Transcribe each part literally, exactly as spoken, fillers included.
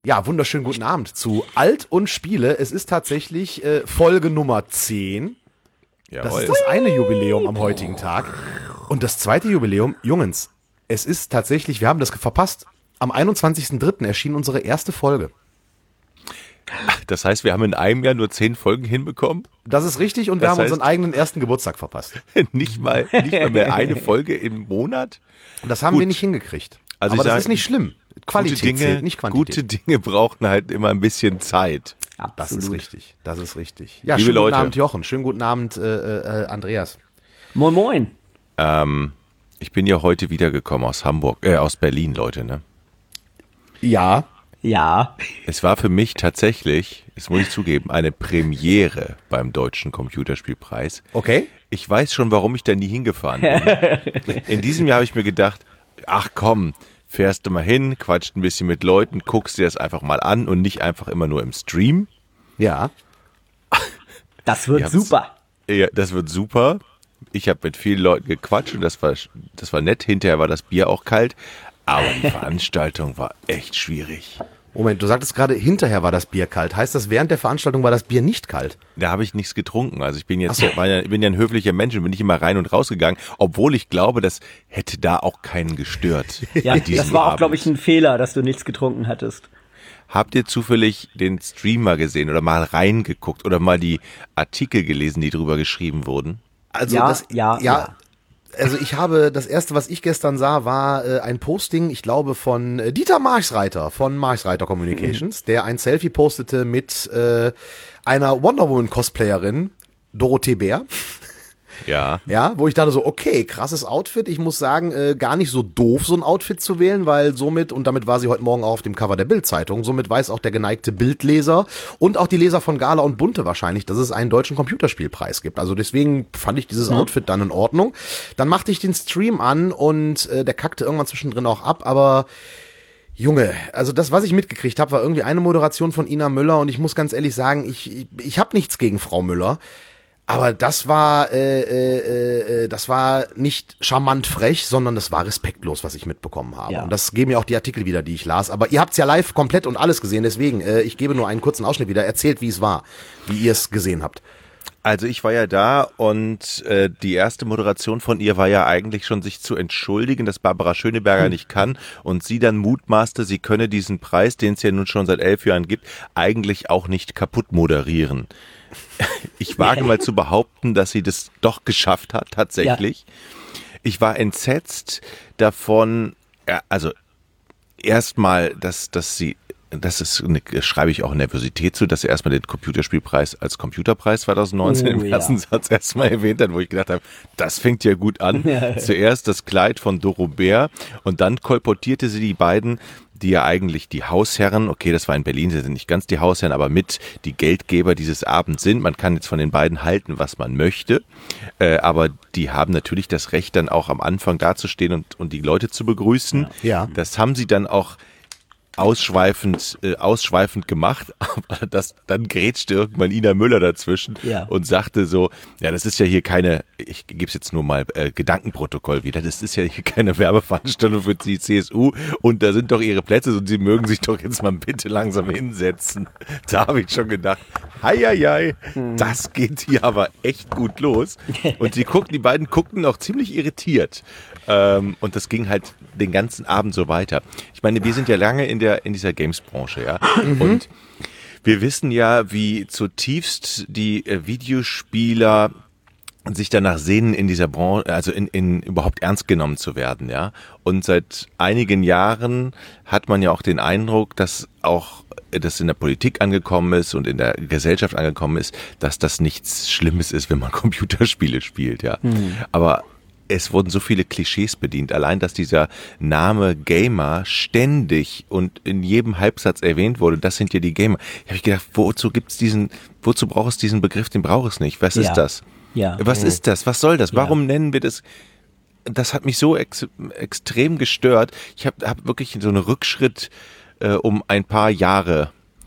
Ja, wunderschönen guten Abend zu Alt und Spiele. Es ist tatsächlich äh, Folge Nummer zehn. Jawohl. Das ist das eine Jubiläum am heutigen Tag. Und das zweite Jubiläum, Jungens, es ist tatsächlich, wir haben das verpasst, am einundzwanzigsten dritten erschien unsere erste Folge. Das heißt, wir haben in einem Jahr nur zehn Folgen hinbekommen? Das ist richtig und wir Das haben heißt- unseren eigenen ersten Geburtstag verpasst. nicht mal, nicht mal mehr eine Folge im Monat? Und das haben Gut. wir nicht hingekriegt. Also Aber ich das sag, ist nicht schlimm. Qualität Gute Dinge, zählt, nicht Quantität. gute Dinge brauchen halt immer ein bisschen Zeit. Das ist richtig, das ist richtig. Ja, Liebe schönen Leute. guten Abend, Jochen. Schönen guten Abend, äh, äh, Andreas. Moin Moin. Ähm, ich bin ja heute wiedergekommen aus Hamburg, äh, aus Berlin, Leute, ne? Ja. Ja. Es war für mich tatsächlich, das muss ich zugeben, eine Premiere beim Deutschen Computerspielpreis. Okay. Ich weiß schon, warum ich da nie hingefahren bin. In diesem Jahr habe ich mir gedacht, ach komm, fährst du mal hin, quatscht ein bisschen mit Leuten, guckst dir das einfach mal an und nicht einfach immer nur im Stream. Ja. Das wird Ihr habt's- super. Ja, das wird super. Ich habe mit vielen Leuten gequatscht und das war, das war nett. Hinterher war das Bier auch kalt, aber die Veranstaltung war echt schwierig. Moment, du sagtest gerade, hinterher war das Bier kalt. Heißt das, während der Veranstaltung war das Bier nicht kalt? Da habe ich nichts getrunken. Also ich bin jetzt, Ach so. war ja, bin ja ein höflicher Mensch und bin nicht immer rein und rausgegangen, obwohl ich glaube, das hätte da auch keinen gestört. Ja, an diesem das war auch, Abend. glaube ich, ein Fehler, dass du nichts getrunken hattest. Habt ihr zufällig den Streamer gesehen oder mal reingeguckt oder mal die Artikel gelesen, die drüber geschrieben wurden? Also Ja, das, ja, ja. Also ich habe, das erste, was ich gestern sah, war äh, ein Posting, ich glaube von äh, Dieter Marchreiter von Marchreiter Communications, der ein Selfie postete mit äh, einer Wonder Woman Cosplayerin, Dorothee Bär. Ja. Ja, wo ich dachte so, okay, krasses Outfit. Ich muss sagen, äh, gar nicht so doof, so ein Outfit zu wählen, weil somit, und damit war sie heute Morgen auch auf dem Cover der Bild-Zeitung, somit weiß auch der geneigte Bildleser und auch die Leser von Gala und Bunte wahrscheinlich, dass es einen deutschen Computerspielpreis gibt. Also deswegen fand ich dieses Outfit dann in Ordnung. Dann machte ich den Stream an und äh, der kackte irgendwann zwischendrin auch ab, aber Junge, also das, was ich mitgekriegt habe, war irgendwie eine Moderation von Ina Müller und ich muss ganz ehrlich sagen, ich, ich, ich habe nichts gegen Frau Müller. Aber das war, äh, äh, äh, das war nicht charmant frech, sondern das war respektlos, was ich mitbekommen habe. Ja. Und das geben ja auch die Artikel wieder, die ich las. Aber ihr habt's ja live komplett und alles gesehen, deswegen, äh, ich gebe nur einen kurzen Ausschnitt wieder. Erzählt, wie es war, wie ihr es gesehen habt. Also ich war ja da und äh, die erste Moderation von ihr war ja eigentlich schon sich zu entschuldigen, dass Barbara Schöneberger nicht kann und sie dann mutmaßte, sie könne diesen Preis, den es ja nun schon seit elf Jahren gibt, eigentlich auch nicht kaputt moderieren. Ich wage mal zu behaupten, dass sie das doch geschafft hat, tatsächlich. Ich war entsetzt davon, ja, also erstmal, dass, dass sie, das ist, eine, schreibe ich auch Nervosität zu, dass sie erstmal den Computerspielpreis als Computerpreis zwanzig neunzehn Oh, im ja. ersten Satz erstmal erwähnt hat, wo ich gedacht habe, das fängt ja gut an. Zuerst das Kleid von Doro Bär und dann kolportierte sie die beiden, die ja eigentlich die Hausherren, okay, das war in Berlin, sie sind nicht ganz die Hausherren, aber mit die Geldgeber dieses Abends sind. Man kann jetzt von den beiden halten, was man möchte, äh, aber die haben natürlich das Recht, dann auch am Anfang dazustehen und, und die Leute zu begrüßen. Ja. Das haben sie dann auch ausschweifend, äh, ausschweifend gemacht, aber das, dann grätschte irgendwann Ina Müller dazwischen Ja. und sagte so, ja, das ist ja hier keine, ich gebe es jetzt nur mal äh, Gedankenprotokoll wieder, das ist ja hier keine Werbeveranstaltung für die C S U und da sind doch ihre Plätze und sie mögen sich doch jetzt mal bitte langsam hinsetzen. Da habe ich schon gedacht, hei, hei, hei, das geht hier aber echt gut los. Und die guckten, die beiden guckten auch ziemlich irritiert. Ähm, und das ging halt den ganzen Abend so weiter. Ich meine, wir sind ja lange in der in dieser Games-Branche, ja. Und wir wissen ja, wie zutiefst die äh, Videospieler sich danach sehnen, in dieser Branche, also in, in überhaupt ernst genommen zu werden, ja. Und seit einigen Jahren hat man ja auch den Eindruck, dass auch das in der Politik angekommen ist und in der Gesellschaft angekommen ist, dass das nichts Schlimmes ist, wenn man Computerspiele spielt, ja. Mhm. Aber es wurden so viele Klischees bedient. Allein, dass dieser Name Gamer ständig und in jedem Halbsatz erwähnt wurde, das sind ja die Gamer. Ich habe gedacht, wozu gibt's diesen, wozu braucht es diesen Begriff? Den braucht es nicht. Was Ja. ist das? Ja. Was Oh. ist das? Was soll das? Ja. Warum nennen wir das? Das hat mich so ex extrem gestört. Ich habe hab wirklich so einen Rückschritt äh, um ein paar Jahre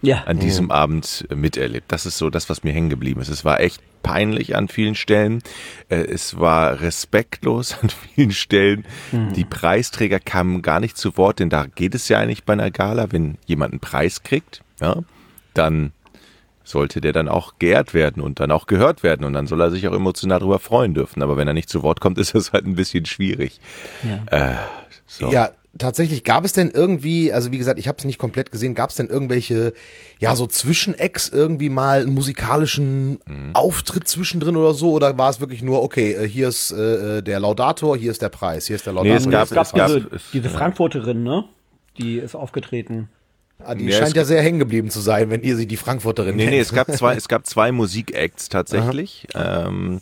Ja. an diesem Abend äh, miterlebt. Das ist so das, was mir hängen geblieben ist. Es war echt peinlich an vielen Stellen. Äh, es war respektlos an vielen Stellen. Mhm. Die Preisträger kamen gar nicht zu Wort, denn da geht es ja eigentlich bei einer Gala, wenn jemand einen Preis kriegt, ja, dann sollte der dann auch geehrt werden und dann auch gehört werden und dann soll er sich auch emotional darüber freuen dürfen. Aber wenn er nicht zu Wort kommt, ist das halt ein bisschen schwierig. Ja. Äh, so. Ja, tatsächlich, gab es denn irgendwie, also wie gesagt, ich habe es nicht komplett gesehen, gab es denn irgendwelche, ja, so Zwischenacts irgendwie mal einen musikalischen mhm. Auftritt zwischendrin oder so? Oder war es wirklich nur, okay, hier ist äh, der Laudator, hier ist der Preis, hier ist der Laudator. Nee, es gab, es gab es gab diese, es, diese ja. Frankfurterin, ne? Die ist aufgetreten. Ah, die Ja, scheint es- ja sehr hängen geblieben zu sein, wenn ihr sie die Frankfurterin Nee, nee, nennt. es gab zwei, es gab zwei Musikacts tatsächlich. Ähm,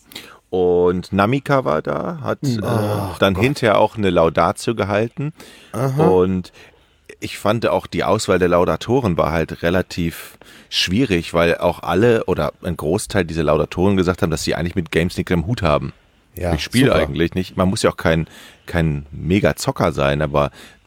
und Namika war da, hat äh, dann hinterher auch eine Laudatio gehalten. Und ich fand auch die Auswahl der Laudatoren war halt relativ schwierig, weil auch alle oder ein Großteil dieser Laudatoren gesagt haben, dass sie eigentlich mit Games nichts am Hut haben. Ja, ich spiele super. eigentlich nicht. Man muss ja auch kein, kein Mega-Zocker sein, aber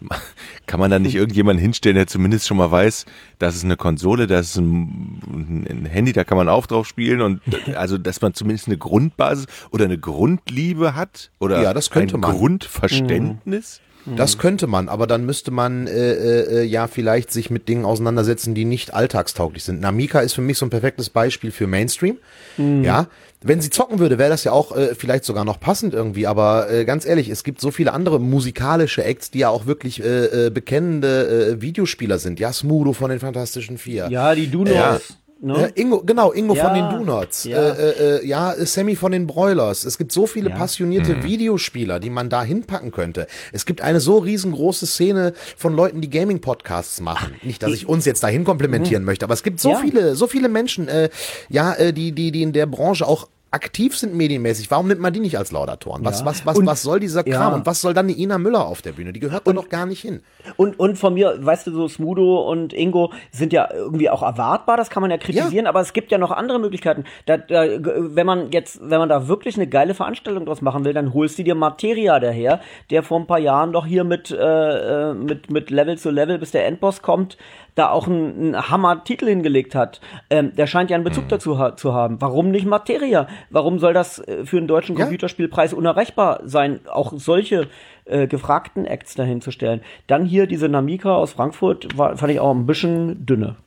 kann man da nicht irgendjemanden hinstellen, der zumindest schon mal weiß, das ist eine Konsole, das ist ein, ein Handy, da kann man auch drauf spielen und also, dass man zumindest eine Grundbasis oder eine Grundliebe hat oder Ja, das könnte ein man. Grundverständnis. Das könnte man, aber dann müsste man äh, äh, ja vielleicht sich mit Dingen auseinandersetzen, die nicht alltagstauglich sind. Namika ist für mich so ein perfektes Beispiel für Mainstream. Ja, wenn sie zocken würde, wäre das ja auch äh, vielleicht sogar noch passend irgendwie. Aber äh, ganz ehrlich, es gibt so viele andere musikalische Acts, die ja auch wirklich äh, äh, bekennende äh, Videospieler sind. Ja, Smudo von den Fantastischen Vier. Ja, die Dunos. Ja. Ne? Äh, Ingo, genau, Ingo Ja, von den Donuts. ja. Ja, äh, äh, ja äh, Sammy von den Broilers. Es gibt so viele Ja. passionierte Videospieler, die man da hinpacken könnte. Es gibt eine so riesengroße Szene von Leuten, die Gaming-Podcasts machen. Nicht, dass ich uns jetzt dahin komplimentieren möchte, aber es gibt so Ja. viele, so viele Menschen, äh, ja, äh, die, die, die in der Branche auch aktiv sind medienmäßig. Warum nimmt man die nicht als Laudatoren? Was, Ja. was, was, Und- was soll dieser Kram? ja. Und was soll dann eine Ina Müller auf der Bühne? Die gehört da doch gar nicht hin. Und, und von mir, weißt du, so Smudo und Ingo sind ja irgendwie auch erwartbar, das kann man ja kritisieren, aber es gibt ja noch andere Möglichkeiten. Da, da, wenn man jetzt, wenn man da wirklich eine geile Veranstaltung draus machen will, dann holst du dir Materia daher, der vor ein paar Jahren doch hier mit, äh, mit, mit Level zu Level, bis der Endboss kommt, da auch einen, einen Hammer-Titel hingelegt hat. Ähm, der scheint ja einen Bezug dazu ha zu haben. Warum nicht Materia? Warum soll das äh, für einen deutschen Ja. Computerspielpreis unerreichbar sein, auch solche äh, gefragten Acts dahin zu stellen? Dann hier diese Namika aus Frankfurt, war, fand ich auch ein bisschen dünne.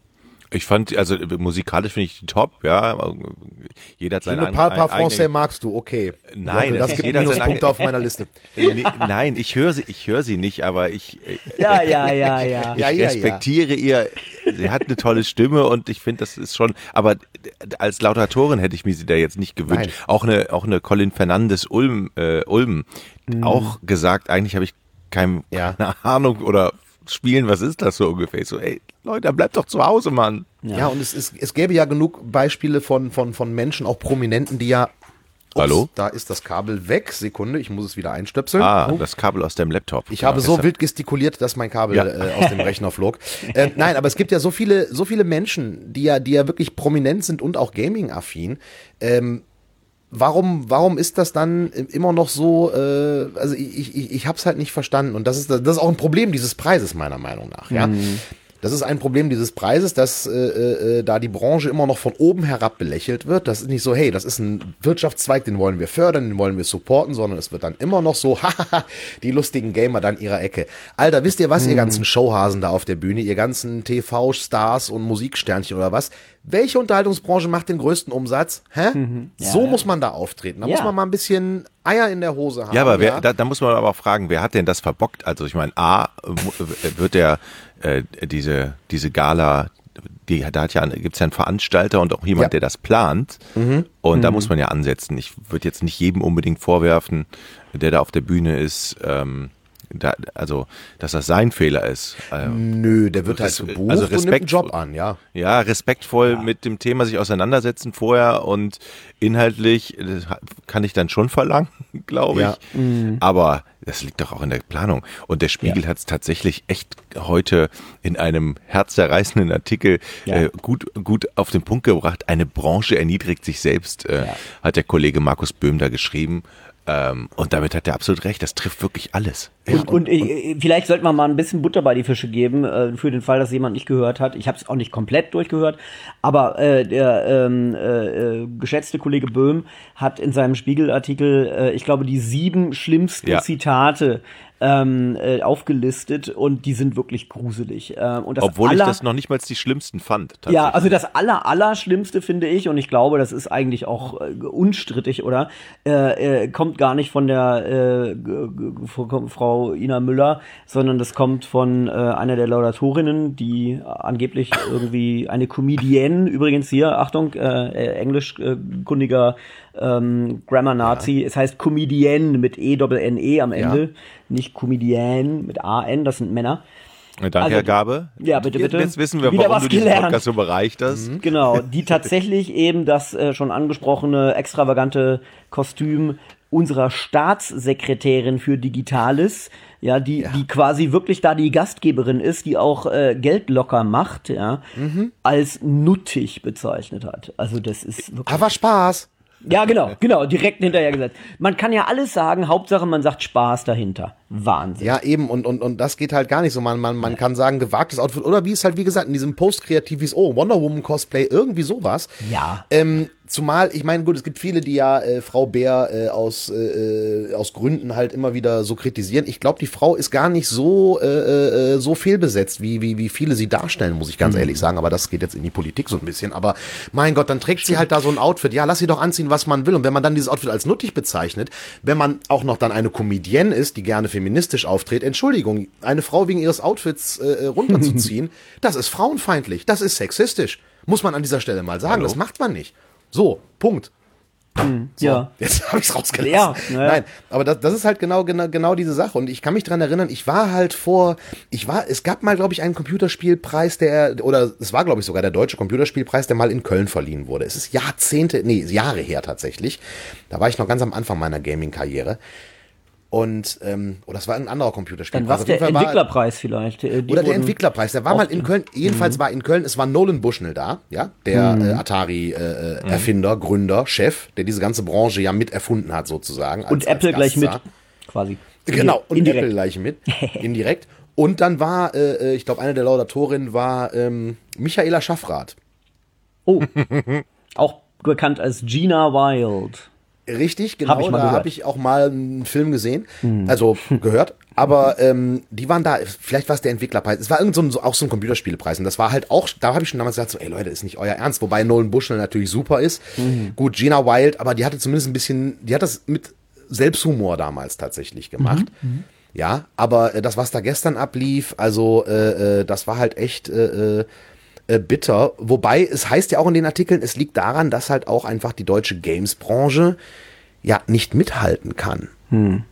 Ich fand, also musikalisch finde ich die top, ja. Jeder hat seine Ein paar, paar eigenen- Français magst du, okay. Nein, das das- gibt jeder hat seine Minuspunkte eigene- auf meiner Liste. Nee, nein, ich höre sie, ich höre sie nicht, aber ich, Ja, ja, ja, ja. ich Ja, ja, respektiere ihr. Sie hat eine tolle Stimme und ich finde, das ist schon. Aber als Laudatorin hätte ich mir sie da jetzt nicht gewünscht. Nein. Auch eine, auch eine Colin Fernandes Ulm, äh, Ulm, auch gesagt. Eigentlich habe ich kein, Ja. keine Ahnung oder spielen. Was ist das so ungefähr? Ich so, ey, Leute, bleibt doch zu Hause, Mann. Ja, und es, ist, es gäbe ja genug Beispiele von, von, von Menschen, auch Prominenten, die ja. Ups, Hallo? Da ist das Kabel weg. Sekunde, ich muss es wieder einstöpseln. Ah, das Kabel aus dem Laptop. Ich Genau, habe so gestern. wild gestikuliert, dass mein Kabel Ja. äh, aus dem Rechner flog. Äh, nein, aber es gibt ja so viele, so viele Menschen, die ja, die ja wirklich prominent sind und auch Gaming-affin. Ähm, warum, warum ist das dann immer noch so? Äh, also ich, ich, ich habe es halt nicht verstanden und das ist, das ist auch ein Problem dieses Preises meiner Meinung nach. Ja. Das ist ein Problem dieses Preises, dass äh, äh, da die Branche immer noch von oben herab belächelt wird. Das ist nicht so, hey, das ist ein Wirtschaftszweig, den wollen wir fördern, den wollen wir supporten, sondern es wird dann immer noch so, hahaha, die lustigen Gamer dann ihrer Ecke. Alter, wisst ihr was, ihr ganzen Showhasen da auf der Bühne, ihr ganzen T V-Stars und Musiksternchen oder was? Welche Unterhaltungsbranche macht den größten Umsatz? Hä? So muss man da auftreten. Da Ja. muss man mal ein bisschen Eier in der Hose haben. Ja, aber wer, da, da muss man aber auch fragen, wer hat denn das verbockt? Also ich meine, A, mu- wird der äh, diese diese Gala, die, da hat ja, gibt's ja einen Veranstalter und auch jemand, Ja. der das plant. Und da muss man ja ansetzen. Ich würde jetzt nicht jedem unbedingt vorwerfen, der da auf der Bühne ist, ähm, da, also dass das sein Fehler ist. Ähm, Nö, der wird halt Res- gebucht also und nimmt einen Respekt- Job an, ja. Ja, respektvoll mit dem Thema sich auseinandersetzen vorher und inhaltlich das kann ich dann schon verlangen, glaube ich. Ja. Aber das liegt doch auch in der Planung. Und der Spiegel hat es tatsächlich echt heute in einem herzzerreißenden Artikel Ja. äh, gut, gut auf den Punkt gebracht. Eine Branche erniedrigt sich selbst, äh, Ja. hat der Kollege Markus Böhm da geschrieben. Ähm, und damit hat er absolut recht, das trifft wirklich alles. Und, ja, und, und äh, vielleicht sollte man mal ein bisschen Butter bei die Fische geben, äh, für den Fall, dass jemand nicht gehört hat. Ich habe es auch nicht komplett durchgehört, aber äh, der ähm, äh, geschätzte Kollege Böhm hat in seinem Spiegelartikel, äh, ich glaube, die sieben schlimmsten ja. Zitate ähm, äh, aufgelistet und die sind wirklich gruselig. Äh, und das Obwohl aller, ich das noch nicht mal die schlimmsten fand. Ja, also das aller, aller Schlimmste finde ich, und ich glaube, das ist eigentlich auch äh, unstrittig, oder? Äh, äh, kommt gar nicht von der äh, Frau Ina Müller, sondern das kommt von äh, einer der Laudatorinnen, die angeblich irgendwie eine Comedienne, übrigens hier, Achtung, äh, englischkundiger ähm, Grammar-Nazi, ja. Es heißt Comedienne mit E-Doppel-N-E am Ende, ja. Nicht Comedienne mit A-N, das sind Männer. Danke, also, Herr Gabe. Ja, bitte, bitte. Jetzt wissen wir, Wieder warum was du diesen gelernt. Podcast so bereicht hast. Mhm. Genau, die tatsächlich eben das äh, schon angesprochene extravagante Kostüm unserer Staatssekretärin für Digitales, ja, die ja. die quasi wirklich da die Gastgeberin ist, die auch äh, Geld locker macht, ja, mhm. als nuttig bezeichnet hat. Also das ist wirklich... Aber Spaß. Ja, genau, genau, direkt hinterher gesagt. Man kann ja alles sagen, Hauptsache man sagt Spaß dahinter. Wahnsinn. Ja, eben, und, und, und das geht halt gar nicht so. Man, man, man kann sagen, gewagtes Outfit, oder wie es halt, wie gesagt, in diesem Post-Kreativis, oh, Wonder Woman Cosplay, irgendwie sowas. Ja. Ähm, zumal, ich meine, gut, es gibt viele, die ja äh, Frau Bär äh, aus, äh, aus Gründen halt immer wieder so kritisieren. Ich glaube, die Frau ist gar nicht so, äh, äh, so fehlbesetzt, wie, wie, wie viele sie darstellen, muss ich ganz mhm. ehrlich sagen. Aber das geht jetzt in die Politik so ein bisschen. Aber mein Gott, dann trägt sie halt da so ein Outfit. Ja, lass sie doch anziehen, was man will. Und wenn man dann dieses Outfit als nuttig bezeichnet, wenn man auch noch dann eine Comedienne ist, die gerne feministisch auftritt, Entschuldigung, eine Frau wegen ihres Outfits äh, runterzuziehen, das ist frauenfeindlich, das ist sexistisch. Muss man an dieser Stelle mal sagen, Hallo? Das macht man nicht. So, Punkt. Hm, so, ja. Jetzt habe ich es rausgelassen. Ja, naja. Nein, aber das, das ist halt genau, genau, genau diese Sache. Und ich kann mich dran erinnern, ich war halt vor, ich war, es gab mal, glaube ich, einen Computerspielpreis, der, oder es war, glaube ich, sogar der deutsche Computerspielpreis, der mal in Köln verliehen wurde. Es ist Jahrzehnte, nee, Jahre her tatsächlich. Da war ich noch ganz am Anfang meiner Gaming-Karriere. Und, ähm, oder das war ein anderer Computerspiel. Dann war es der Entwicklerpreis vielleicht. Die oder der Entwicklerpreis, der war mal in Köln, jedenfalls mhm. war in Köln, es war Nolan Bushnell da, ja, der mhm. äh, Atari-Erfinder, äh, mhm. Gründer, Chef, der diese ganze Branche ja mit erfunden hat sozusagen. Als, und Apple als gleich mit, quasi. Genau, und indirekt. Apple gleich mit, indirekt. Und dann war, äh, ich glaube, eine der Laudatorinnen war ähm, Michaela Schaffrath. Oh, auch bekannt als Gina Wild. Richtig, genau, hab ich da habe ich auch mal einen Film gesehen, hm. also gehört, aber ähm, die waren da, vielleicht war es der Entwicklerpreis, es war irgend so ein, so, auch so ein Computerspielpreis und das war halt auch, da habe ich schon damals gesagt, so, ey Leute, ist nicht euer Ernst, wobei Nolan Bushnell natürlich super ist, mhm. gut, Gina Wild, aber die hatte zumindest ein bisschen, die hat das mit Selbsthumor damals tatsächlich gemacht, mhm. ja, aber äh, das, was da gestern ablief, also äh, äh, das war halt echt äh, äh, bitter, wobei es heißt ja auch in den Artikeln, es liegt daran, dass halt auch einfach die deutsche Games-Branche ja nicht mithalten kann. Hm.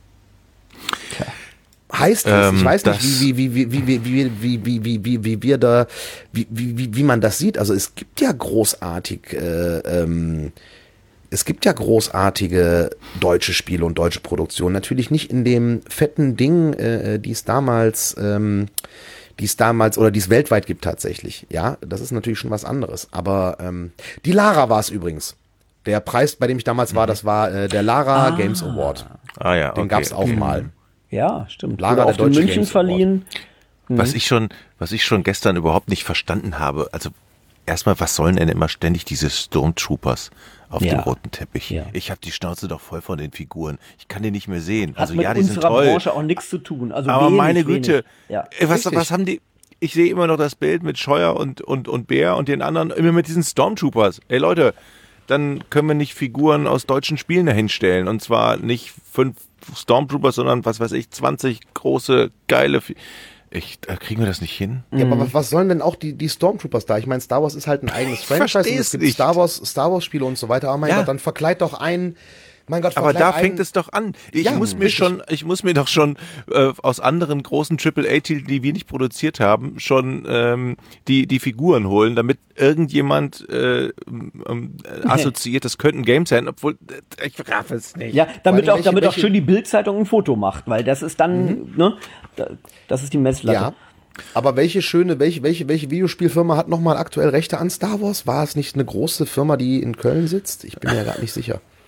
Heißt das, ähm, ich weiß nicht, wie, wie, wie, wie, wie, wie, wie, wie, wie, wie, wie wir da, wie, wie, wie man das sieht. Also es gibt ja großartig, äh, ähm, es gibt ja großartige deutsche Spiele und deutsche Produktionen. Natürlich nicht in dem fetten Ding, äh, die es damals, ähm, die es damals oder die es weltweit gibt tatsächlich. Ja, das ist natürlich schon was anderes. Aber ähm, die Lara war es übrigens. Der Preis, bei dem ich damals war, das war äh, der Lara ah. Games Award. Ah ja, den okay. gab's auch mhm. mal. Ja, stimmt. Lara, der Deutsche München Games verliehen. Mhm. Was ich schon, was ich schon gestern überhaupt nicht verstanden habe. Also erstmal, was sollen denn immer ständig diese Stormtroopers auf ja. dem roten Teppich? Ja. Ich habe die Schnauze doch voll von den Figuren. Ich kann die nicht mehr sehen. Hat also mit ja, die sind toll. unserer Branche auch nichts zu tun. Also aber wenig, meine Güte, ja. was, was haben die? Ich sehe immer noch das Bild mit Scheuer und und und Bär und den anderen immer mit diesen Stormtroopers. Ey Leute, dann können wir nicht Figuren aus deutschen Spielen dahinstellen. Und zwar nicht fünf Stormtroopers, sondern, was weiß ich, zwanzig große, geile... F ich, da kriegen wir das nicht hin. Ja, aber was, was sollen denn auch die, die Stormtroopers da? Ich meine, Star Wars ist halt ein eigenes Franchise. Und es gibt nicht. Star Wars, Star Wars Spiele und so weiter. Aber mein ja. Gott, dann verkleid doch einen... Mein Gott, aber da fängt es doch an. Ich ja, muss mir richtig. schon, ich muss mir doch schon äh, aus anderen großen Triple A Titeln, die wir nicht produziert haben, schon ähm, die die Figuren holen, damit irgendjemand äh, ähm, assoziiert, das könnte ein Game sein, obwohl äh, ich raff es nicht. Ja, damit auch, welche, damit welche, auch schön die Bild-Zeitung ein Foto macht, weil das ist dann, mhm. ne, das ist die Messlatte. Ja. Aber welche schöne, welche, welche, welche Videospielfirma hat nochmal aktuell Rechte an Star Wars? War es nicht eine große Firma, die in Köln sitzt? Ich bin mir ja gar nicht sicher.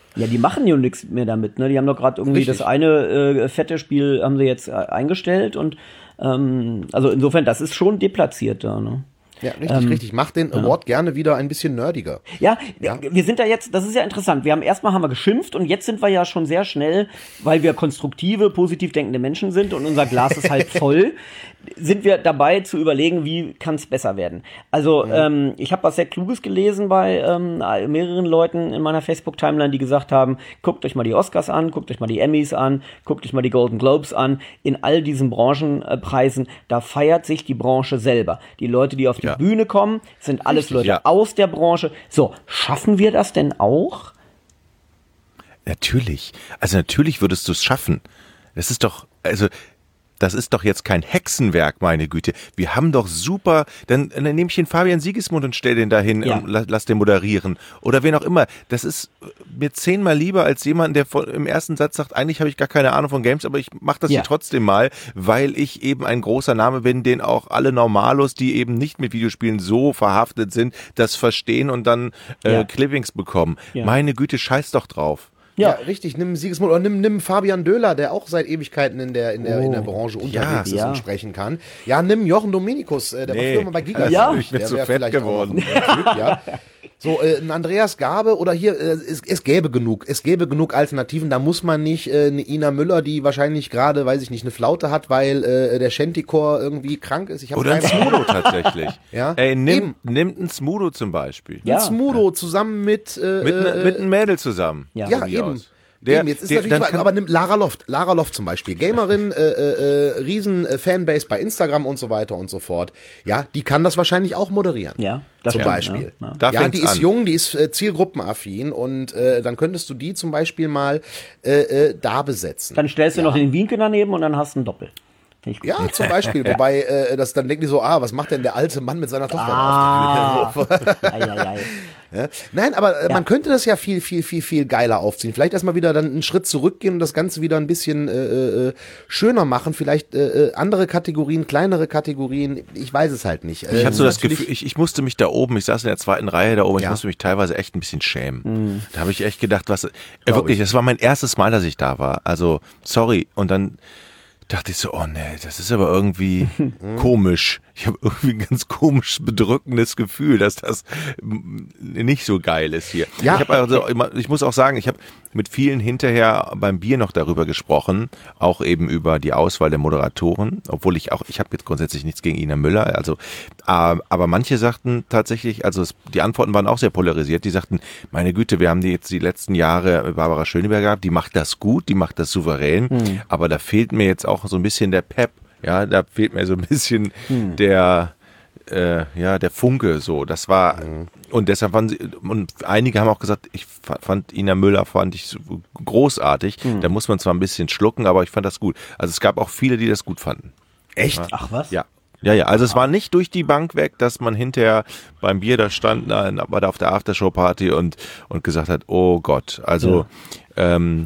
Ja, die machen ja nichts mehr damit, ne? Die haben doch gerade irgendwie Richtig. das eine äh, fette Spiel haben sie jetzt äh, eingestellt und ähm, also insofern, das ist schon deplatziert da, ne? Ja, richtig, richtig. Mach den Award gerne wieder ein bisschen nerdiger. Ja, wir sind da jetzt, das ist ja interessant. Wir haben erstmal haben wir geschimpft und jetzt sind wir ja schon sehr schnell, weil wir konstruktive, positiv denkende Menschen sind und unser Glas ist halt voll, sind wir dabei zu überlegen, wie kann es besser werden. Also mhm. ähm, ich habe was sehr Kluges gelesen bei ähm, mehreren Leuten in meiner Facebook-Timeline, die gesagt haben, guckt euch mal die Oscars an, guckt euch mal die Emmys an, guckt euch mal die Golden Globes an. In all diesen Branchenpreisen, da feiert sich die Branche selber. Die Leute, die auf die Ja. Bühne kommen, sind alles Richtig, Leute ja. aus der Branche. So, schaffen wir das denn auch? Natürlich. Also natürlich würdest du es schaffen. Das ist doch, also das ist doch jetzt kein Hexenwerk, meine Güte. Wir haben doch super, dann, dann nehme ich den Fabian Sigismund und stell den dahin Ja. und lass, lass den moderieren. Oder wen auch immer. Das ist mir zehnmal lieber als jemand, der von, im ersten Satz sagt, eigentlich habe ich gar keine Ahnung von Games, aber ich mache das Ja. hier trotzdem mal, weil ich eben ein großer Name bin, den auch alle Normalos, die eben nicht mit Videospielen so verhaftet sind, das verstehen und dann äh, Ja. Clippings bekommen. Ja. Meine Güte, scheiß doch drauf. Ja, Ja. richtig. Nimm Sigismund oder nimm, nimm Fabian Döhler, der auch seit Ewigkeiten in der, in der, Oh. in der Branche unterwegs Ja. ist Ja. und sprechen kann. Ja, nimm Jochen Dominikus, äh, der war Nee. früher mal bei Giga. Ja. Ich bin Der zu wär fett vielleicht auch geworden. noch ein Typ, ja. So, äh, ein Andreas Gabe oder hier, äh, es, es gäbe genug, es gäbe genug Alternativen, da muss man nicht äh, eine Ina Müller, die wahrscheinlich gerade, weiß ich nicht, eine Flaute hat, weil äh, der Shantycore irgendwie krank ist. Ich hab Oder ein keine Ahnung. Smudo tatsächlich. Ja. Ey, nimm, Eben. nimmt ein Smudo zum Beispiel. Ja. Ein Smudo zusammen mit, äh, Mit, ne, äh, mit einem Mädel zusammen. Ja. Ja, Von mir eben. aus. Der, Eben, jetzt ist der, natürlich, dann aber, kann, aber nimm Lara Loft, Lara Loft zum Beispiel, Gamerin, äh, äh, äh, riesen äh, Fanbase bei Instagram und so weiter und so fort. Ja, die kann das wahrscheinlich auch moderieren. Ja, das zum stimmt, Beispiel. ja, ja. Da Ja, fängt's die ist an. jung, die ist äh, zielgruppenaffin und äh, dann könntest du die zum Beispiel mal äh, äh, da besetzen. Dann stellst du noch den Wienke daneben und dann hast du ein Doppel. Finde ich gut. Ja, zum Beispiel. Wobei, äh, das, dann denken die so, ah, was macht denn der alte Mann mit seiner Tochter Ah. auf der Bühne? Ei, ei, ei. Ja. Nein, aber äh, man könnte das ja viel, viel, viel, viel geiler aufziehen. Vielleicht erstmal wieder dann einen Schritt zurückgehen und das Ganze wieder ein bisschen äh, äh, schöner machen. Vielleicht äh, äh, andere Kategorien, kleinere Kategorien. Ich weiß es halt nicht. ich Äh, hatte so das natürlich- Gefühl, ich, ich musste mich da oben, ich saß in der zweiten Reihe da oben, ich Ja. musste mich teilweise echt ein bisschen schämen. Da habe ich echt gedacht, was, äh, wirklich, ich. das war mein erstes Mal, dass ich da war. Also, sorry. Und dann dachte ich so, oh nee, das ist aber irgendwie komisch. Ich habe irgendwie ein ganz komisch bedrückendes Gefühl, dass das mm, nicht so geil ist hier. Ja. Ich, hab also, immer- ich muss auch sagen, ich habe mit vielen hinterher beim Bier noch darüber gesprochen, auch eben über die Auswahl der Moderatoren, obwohl ich auch, ich habe jetzt grundsätzlich nichts gegen Ina Müller, also, äh, aber manche sagten tatsächlich, also es, die Antworten waren auch sehr polarisiert, die sagten, meine Güte, wir haben die jetzt die letzten Jahre Barbara Schöneberger gehabt, die macht das gut, die macht das souverän, aber da fehlt mir jetzt auch so ein bisschen der Pep, ja, da fehlt mir so ein bisschen der, äh, ja, der Funke so, das war, und deshalb waren sie, und einige haben auch gesagt, ich fa- fand Ina Müller, fand ich so großartig, da muss man zwar ein bisschen schlucken, aber ich fand das gut. Also es gab auch viele, die das gut fanden. Echt? Ach was? Ja. Ja, ja, also es war nicht durch die Bank weg, dass man hinterher beim Bier da stand, na, war da auf der Aftershow-Party und, und gesagt hat, oh Gott, also, ähm,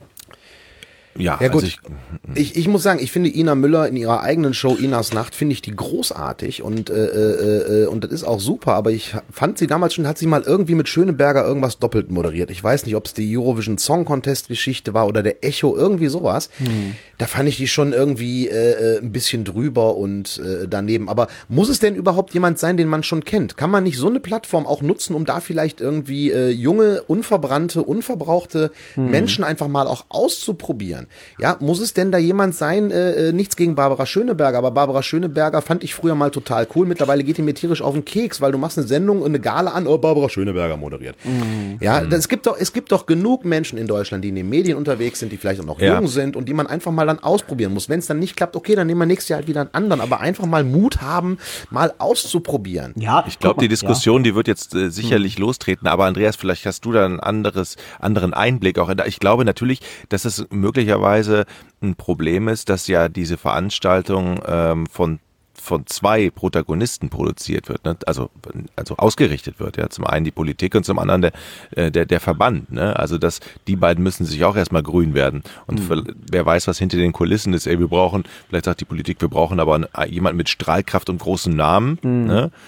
ja, Ja, gut. also ich, Ich, ich muss sagen, ich finde Ina Müller in ihrer eigenen Show Inas Nacht, finde ich die großartig und, äh, äh, äh, und das ist auch super, aber ich fand sie damals schon, hat sie mal irgendwie mit Schöneberger irgendwas doppelt moderiert. Ich weiß nicht, ob es die Eurovision Song Contest Geschichte war oder der Echo, irgendwie sowas. Da fand ich die schon irgendwie äh, äh, ein bisschen drüber und äh, daneben. Aber muss es denn überhaupt jemand sein, den man schon kennt? Kann man nicht so eine Plattform auch nutzen, um da vielleicht irgendwie äh, junge, unverbrannte, unverbrauchte Menschen einfach mal auch auszuprobieren? Ja, muss es denn da jemand sein, äh, nichts gegen Barbara Schöneberger, aber Barbara Schöneberger fand ich früher mal total cool. Mittlerweile geht die mir tierisch auf den Keks, weil du machst eine Sendung und eine Gala an, oh, Barbara Schöneberger moderiert. Mhm. Ja, das, es gibt doch, es gibt doch genug Menschen in Deutschland, die in den Medien unterwegs sind, die vielleicht auch noch Ja. jung sind und die man einfach mal dann ausprobieren muss. Wenn es dann nicht klappt, okay, dann nehmen wir nächstes Jahr halt wieder einen anderen, aber einfach mal Mut haben, mal auszuprobieren. Ja, ich glaube, guck die mal, Diskussion, die wird jetzt äh, sicherlich lostreten, aber Andreas, vielleicht hast du da einen anderes, anderen Einblick auch. Ich glaube natürlich, dass es möglicherweise ein Problem ist, dass ja diese Veranstaltung ähm, von von zwei Protagonisten produziert wird, ne? also also ausgerichtet wird, ja, zum einen die Politik und zum anderen der der der Verband, ne? Also dass die beiden müssen sich auch erstmal grün werden und für, wer weiß, was hinter den Kulissen ist. Ey, wir brauchen, vielleicht sagt die Politik, wir brauchen aber jemand mit Strahlkraft und großen Namen, ne?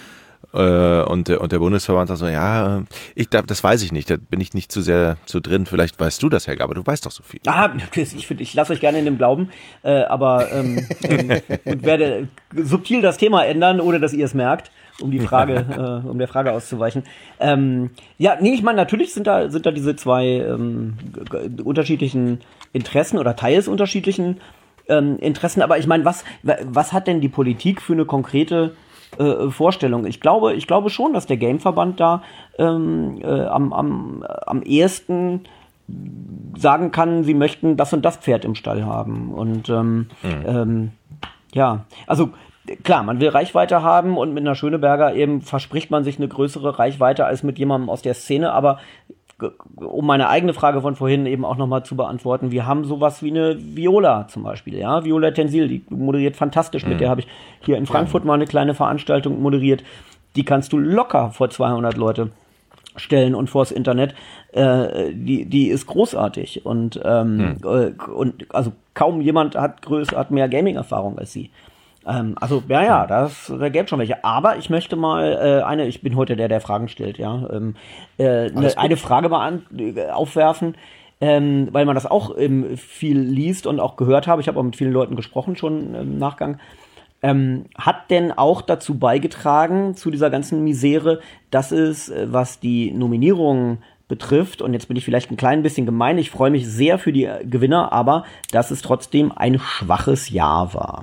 Äh, und, der, und der Bundesverband sagt so, ja, ich das weiß ich nicht, da bin ich nicht zu sehr zu drin. Vielleicht weißt du das, Helga, aber du weißt doch so viel. Ah, ich, find, ich lasse euch gerne in dem Glauben, äh, aber ähm, ähm, und werde subtil das Thema ändern, ohne dass ihr es merkt, um die Frage, äh, um der Frage auszuweichen. Ähm, ja, nee, ich meine, natürlich sind da sind da diese zwei ähm, g- unterschiedlichen Interessen oder teils unterschiedlichen ähm, Interessen, aber ich meine, was was hat denn die Politik für eine konkrete Äh, Vorstellung? Ich glaube, ich glaube schon, dass der Gameverband da ähm, äh, am, am, am ehesten sagen kann, sie möchten das und das Pferd im Stall haben. Und ähm, mhm. ähm, ja, also klar, man will Reichweite haben und mit einer Schöneberger eben verspricht man sich eine größere Reichweite als mit jemandem aus der Szene, aber um meine eigene Frage von vorhin eben auch nochmal zu beantworten, wir haben sowas wie eine Viola zum Beispiel, ja, Viola Tensil, die moderiert fantastisch, mhm. mit der habe ich hier in Frankfurt mal eine kleine Veranstaltung moderiert, die kannst du locker vor zweihundert Leute stellen und vors Internet, äh, die die ist großartig und ähm, mhm. äh, und also kaum jemand hat größer hat mehr Gaming-Erfahrung als sie. Ähm, also, ja, ja, das, da gäbe es schon welche. Aber ich möchte mal äh, eine, ich bin heute der, der Fragen stellt, ja, ähm, äh, ne, eine Frage mal an, äh, aufwerfen, ähm, weil man das auch ähm, viel liest und auch gehört habe. Ich habe auch mit vielen Leuten gesprochen schon im Nachgang. Ähm, hat denn auch dazu beigetragen, zu dieser ganzen Misere, dass es, was die Nominierungen betrifft, und jetzt bin ich vielleicht ein klein bisschen gemein, ich freue mich sehr für die Gewinner, aber dass es trotzdem ein schwaches Jahr war.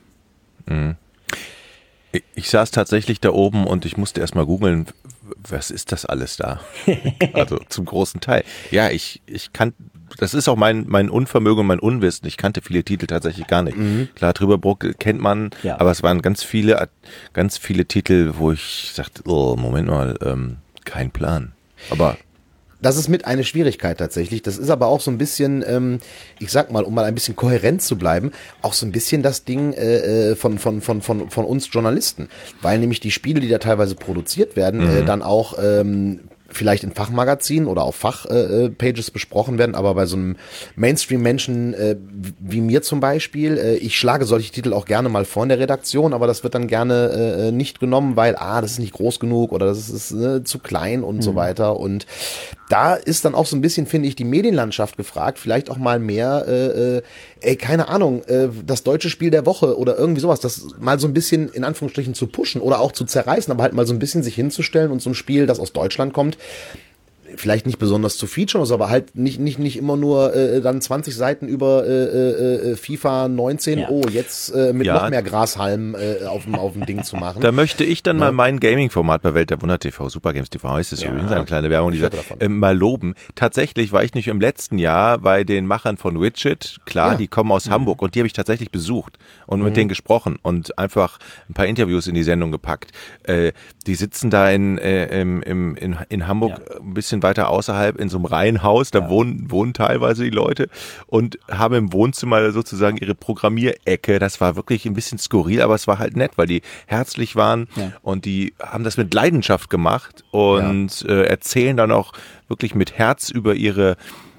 Ich, ich saß tatsächlich da oben und ich musste erst mal googeln, was ist das alles da? Also zum großen Teil. Ja, ich, ich kann, das ist auch mein, mein Unvermögen und mein Unwissen. Ich kannte viele Titel tatsächlich gar nicht. Mhm. Klar, Trüberbruck kennt man, ja. aber es waren ganz viele, ganz viele Titel, wo ich sagte, oh, Moment mal, ähm, kein Plan. Aber das ist mit eine Schwierigkeit tatsächlich. Das ist aber auch so ein bisschen, ähm, ich sag mal, um mal ein bisschen kohärent zu bleiben, auch so ein bisschen das Ding äh, von, von, von, von, von uns Journalisten. Weil nämlich die Spiele, die da teilweise produziert werden, mhm. äh, dann auch ähm, vielleicht in Fachmagazinen oder auf Fachpages äh, besprochen werden, aber bei so einem Mainstream-Menschen äh, wie mir zum Beispiel, äh, ich schlage solche Titel auch gerne mal vor in der Redaktion, aber das wird dann gerne äh, nicht genommen, weil, ah, das ist nicht groß genug oder das ist äh, zu klein und mhm. so weiter. Und da ist dann auch so ein bisschen, finde ich, die Medienlandschaft gefragt, vielleicht auch mal mehr, äh, äh, ey, keine Ahnung, äh, das deutsche Spiel der Woche oder irgendwie sowas, das mal so ein bisschen in Anführungsstrichen zu pushen oder auch zu zerreißen, aber halt mal so ein bisschen sich hinzustellen und so ein Spiel, das aus Deutschland kommt, vielleicht nicht besonders zu featuren, aber halt nicht nicht nicht immer nur äh, dann zwanzig Seiten über äh, äh, FIFA neunzehn, ja. oh, jetzt äh, mit ja. noch mehr Grashalm äh, auf dem auf dem Ding zu machen. Da möchte ich dann ja. mal mein Gaming-Format bei Welt der Wunder T V, Super Games T V heißt es ja. übrigens, eine kleine Werbung, dieser, äh, mal loben. Tatsächlich war ich nicht im letzten Jahr bei den Machern von Widget, klar, ja. die kommen aus mhm. Hamburg und die habe ich tatsächlich besucht und mhm. mit denen gesprochen und einfach ein paar Interviews in die Sendung gepackt. Äh, die sitzen da in, äh, im, im, in, in Hamburg ja. ein bisschen weiter außerhalb in so einem Reihenhaus, da ja. wohnen, wohnen teilweise die Leute und haben im Wohnzimmer sozusagen ihre Programmierecke. Das war wirklich ein bisschen skurril, aber es war halt nett, weil die herzlich waren ja. und die haben das mit Leidenschaft gemacht und ja. äh, erzählen dann auch wirklich mit Herz über ihre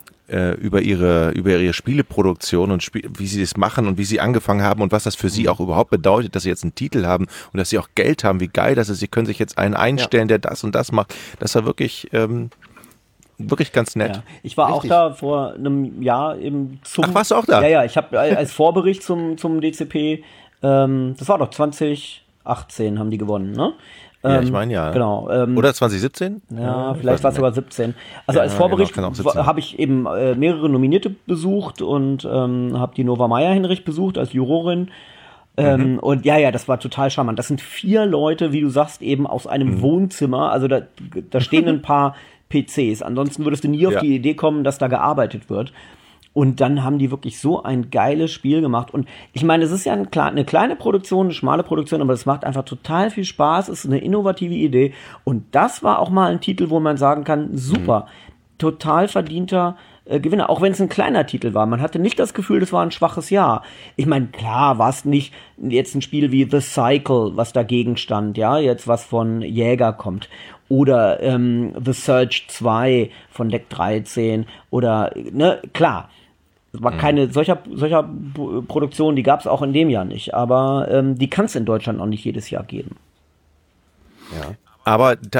über ihre über ihre Spieleproduktion und Spiel, wie sie das machen und wie sie angefangen haben und was das für sie auch überhaupt bedeutet, dass sie jetzt einen Titel haben und dass sie auch Geld haben, wie geil das ist. Sie können sich jetzt einen einstellen, ja. der das und das macht. Das war wirklich ähm, wirklich ganz nett. Ja. Ich war Richtig. auch da vor einem Jahr eben zum... Ach, warst du auch da? Ja, ja, ich habe als Vorbericht zum zum D C P, ähm, das war doch zwanzig achtzehn haben die gewonnen, ne? Ja, ich meine ja. Genau. Ähm, Oder zwanzig siebzehn? Ja, vielleicht war es sogar siebzehn. Also ja, als Vorbericht genau, habe ich eben äh, mehrere Nominierte besucht und ähm, habe die Nova Meyer-Hinrich besucht als Jurorin. Ähm, mhm. Und ja, ja, das war total charmant. Das sind vier Leute, wie du sagst, eben aus einem mhm. Wohnzimmer. Also da, da stehen ein paar P Cs. Ansonsten würdest du nie auf ja. die Idee kommen, dass da gearbeitet wird. Und dann haben die wirklich so ein geiles Spiel gemacht. Und ich meine, es ist ja eine, eine kleine Produktion, eine schmale Produktion, aber es macht einfach total viel Spaß. Es ist eine innovative Idee. Und das war auch mal ein Titel, wo man sagen kann, super, mhm. total verdienter äh, Gewinner. Auch wenn es ein kleiner Titel war. Man hatte nicht das Gefühl, das war ein schwaches Jahr. Ich meine, klar war es nicht jetzt ein Spiel wie The Cycle, was dagegen stand, ja, jetzt was von Jäger kommt. Oder ähm, The Surge zwei von Deck dreizehn. Oder, ne, klar. Es war keine solcher, solcher Produktion, die gab es auch in dem Jahr nicht. Aber ähm, die kann es in Deutschland auch nicht jedes Jahr geben. Ja. aber da,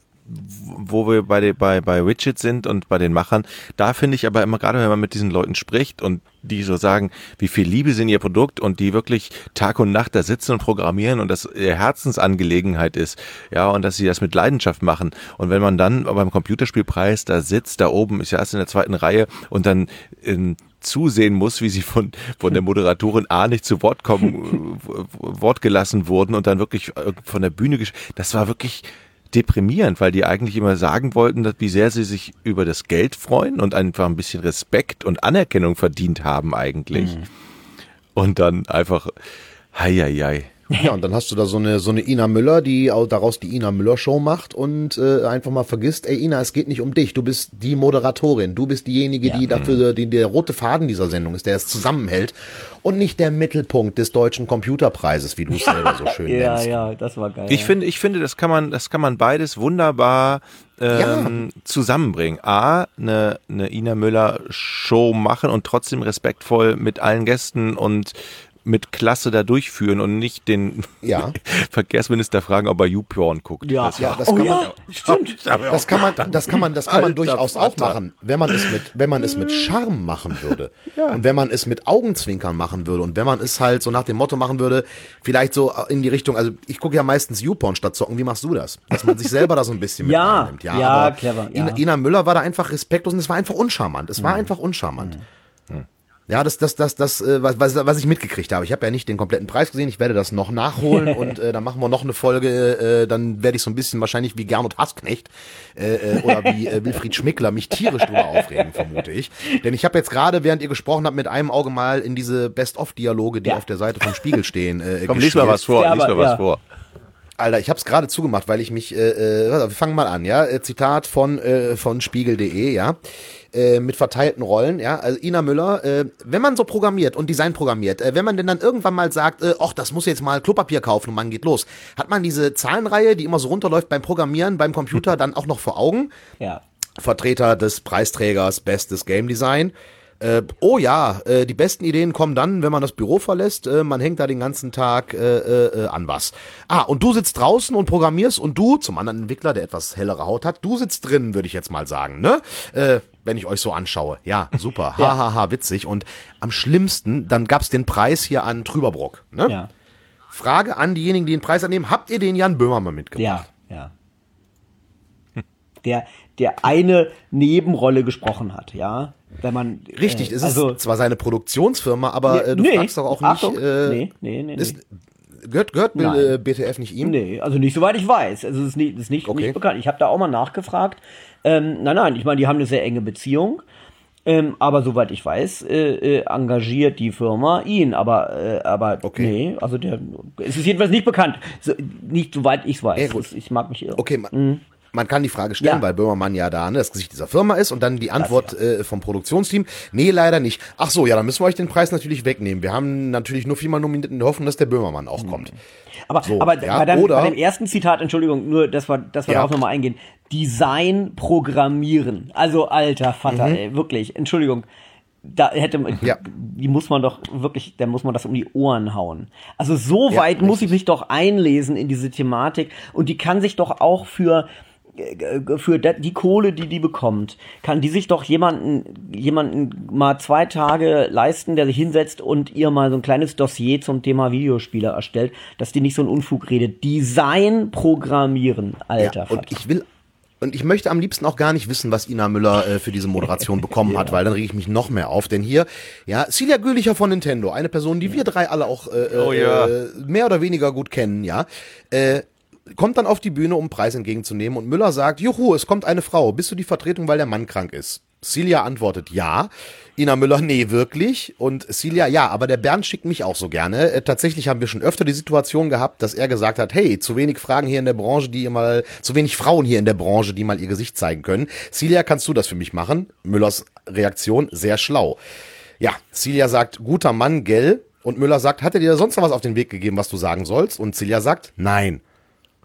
wo wir bei, den, bei, bei Widget sind und bei den Machern, da finde ich aber immer, gerade wenn man mit diesen Leuten spricht und die so sagen, wie viel Liebe sie in ihr Produkt und die wirklich Tag und Nacht da sitzen und programmieren und das ihre Herzensangelegenheit ist, ja, und dass sie das mit Leidenschaft machen. Und wenn man dann beim Computerspielpreis da sitzt, da oben ist ja erst in der zweiten Reihe und dann in zusehen muss, wie sie von von der Moderatorin A nicht zu Wort kommen, Wort gelassen wurden und dann wirklich von der Bühne, gesch- das war wirklich deprimierend, weil die eigentlich immer sagen wollten, dass, wie sehr sie sich über das Geld freuen und einfach ein bisschen Respekt und Anerkennung verdient haben eigentlich. Mhm. Und dann einfach, hei, hei, hei. Ja, und dann hast du da so eine so eine Ina Müller, die auch daraus die Ina Müller Show macht und äh, einfach mal vergisst, ey Ina, es geht nicht um dich, du bist die Moderatorin, du bist diejenige, ja. die dafür die der rote Faden dieser Sendung ist, der es zusammenhält und nicht der Mittelpunkt des deutschen Computerpreises, wie du es selber so schön ja, nennst. Ja, ja, das war geil. Ich finde, ich finde, das kann man, das kann man beides wunderbar ähm, ja. zusammenbringen. A, eine eine Ina Müller Show machen und trotzdem respektvoll mit allen Gästen und mit Klasse da durchführen und nicht den ja. Verkehrsminister fragen, ob er YouPorn guckt. Ja, das, ja, das oh, kann ja, man, stimmt. Das kann man, das kann man, das kann man durchaus auch machen, wenn man es mit, wenn man es mit Charme machen würde ja. und wenn man es mit Augenzwinkern machen würde und wenn man es halt so nach dem Motto machen würde, vielleicht so in die Richtung, also ich gucke ja meistens YouPorn statt zocken. Wie machst du das? Dass man sich selber da so ein bisschen mit ja, einnimmt. Ja, ja, aber clever. Ja. Ina, Ina Müller war da einfach respektlos und es war einfach uncharmant. Es war mhm. einfach uncharmant. Mhm. Ja, das, das, das, das, äh, was, was ich mitgekriegt habe. Ich habe ja nicht den kompletten Preis gesehen. Ich werde das noch nachholen und äh, dann machen wir noch eine Folge. Äh, dann werde ich so ein bisschen wahrscheinlich wie Gernot Hassknecht äh, äh, oder wie äh, Wilfried Schmickler mich tierisch drüber aufregen, vermute ich. Denn ich habe jetzt gerade, während ihr gesprochen habt, mit einem Auge mal in diese Best-of-Dialoge, die ja. auf der Seite vom Spiegel stehen, äh, Komm, lies mal was vor. Ja, lies mal aber, was ja. vor. Alter, ich hab's gerade zugemacht, weil ich mich, äh, äh, wir fangen mal an, ja, Zitat von äh, von Spiegel punkt de, ja, äh, mit verteilten Rollen, ja, also Ina Müller, äh, wenn man so programmiert und Design programmiert, äh, wenn man denn dann irgendwann mal sagt, äh, ach, das muss jetzt mal Klopapier kaufen und man geht los, hat man diese Zahlenreihe, die immer so runterläuft beim Programmieren, beim Computer, dann auch noch vor Augen? Ja. Vertreter des Preisträgers Bestes Game Design. Äh, oh ja, äh, die besten Ideen kommen dann, wenn man das Büro verlässt. Äh, man hängt da den ganzen Tag äh, äh, an was. Ah, und du sitzt draußen und programmierst und du, zum anderen Entwickler, der etwas hellere Haut hat, du sitzt drin, würde ich jetzt mal sagen, ne? Äh, wenn ich euch so anschaue. Ja, super, hahaha, ha, ha, witzig. Und am schlimmsten, dann gab's den Preis hier an Trüberbrock, ne? Ja. Frage an diejenigen, die den Preis annehmen, habt ihr den Jan Böhmermann mitgebracht? Ja, ja. Der, der eine Nebenrolle gesprochen hat, ja. Wenn man, Richtig, äh, es also, ist zwar seine Produktionsfirma, aber äh, du nee, fragst doch auch Achtung, nicht, äh, nee, nee, nee, nee. Ist, gehört, gehört äh, B T F nicht ihm? Nee, also nicht soweit ich weiß. Also es ist nicht, ist nicht, Okay. nicht bekannt. Ich habe da auch mal nachgefragt. Ähm, nein, nein, ich meine, die haben eine sehr enge Beziehung. Ähm, aber soweit ich weiß, äh, äh, engagiert die Firma ihn. Aber, äh, aber Okay. nee, also der, es ist jedenfalls nicht bekannt. So, nicht soweit ich es weiß. Ja, gut. Das, ich mag mich irren. Okay, man, mhm. man kann die Frage stellen, Ja. weil Böhmermann ja da ne, das Gesicht dieser Firma ist und dann die Antwort äh, vom Produktionsteam, nee, leider nicht. Ach so, ja, dann müssen wir euch den Preis natürlich wegnehmen. Wir haben natürlich nur viermal nominiert in der Hoffnung, dass der Böhmermann auch kommt. Aber, So, aber ja, bei, deinem, oder- bei dem ersten Zitat, Entschuldigung, nur, dass wir, dass wir Ja. darauf nochmal eingehen. Design programmieren. Also, alter Vater, Mhm. ey, wirklich, Entschuldigung. Da hätte man, Ja. die muss man doch wirklich, da muss man das um die Ohren hauen. Also so Ja, weit muss ich richtig. mich doch einlesen in diese Thematik und die kann sich doch auch für für die Kohle, die die bekommt, kann die sich doch jemanden jemanden mal zwei Tage leisten, der sich hinsetzt und ihr mal so ein kleines Dossier zum Thema Videospiele erstellt, dass die nicht so einen Unfug redet. Design programmieren, alter Ja, und Vater. ich will und ich möchte am liebsten auch gar nicht wissen, was Ina Müller äh, für diese Moderation bekommen hat, weil dann rege ich mich noch mehr auf. Denn hier, ja, Celia Gülicher von Nintendo, eine Person, die wir drei alle auch äh, Oh ja. äh, mehr oder weniger gut kennen, ja, äh, kommt dann auf die Bühne, um einen Preis entgegenzunehmen und Müller sagt, juhu, es kommt eine Frau, bist du die Vertretung, weil der Mann krank ist? Celia antwortet, ja. Ina Müller, nee, wirklich. Und Celia, ja, aber der Bernd schickt mich auch so gerne. Äh, tatsächlich haben wir schon öfter die Situation gehabt, dass er gesagt hat, hey, zu wenig Fragen hier in der Branche, die ihr mal, zu wenig Frauen hier in der Branche, die mal ihr Gesicht zeigen können. Celia, kannst du das für mich machen? Müllers Reaktion, sehr schlau. Ja, Celia sagt, guter Mann, gell? Und Müller sagt, hat er dir sonst noch was auf den Weg gegeben, was du sagen sollst? Und Celia sagt, nein.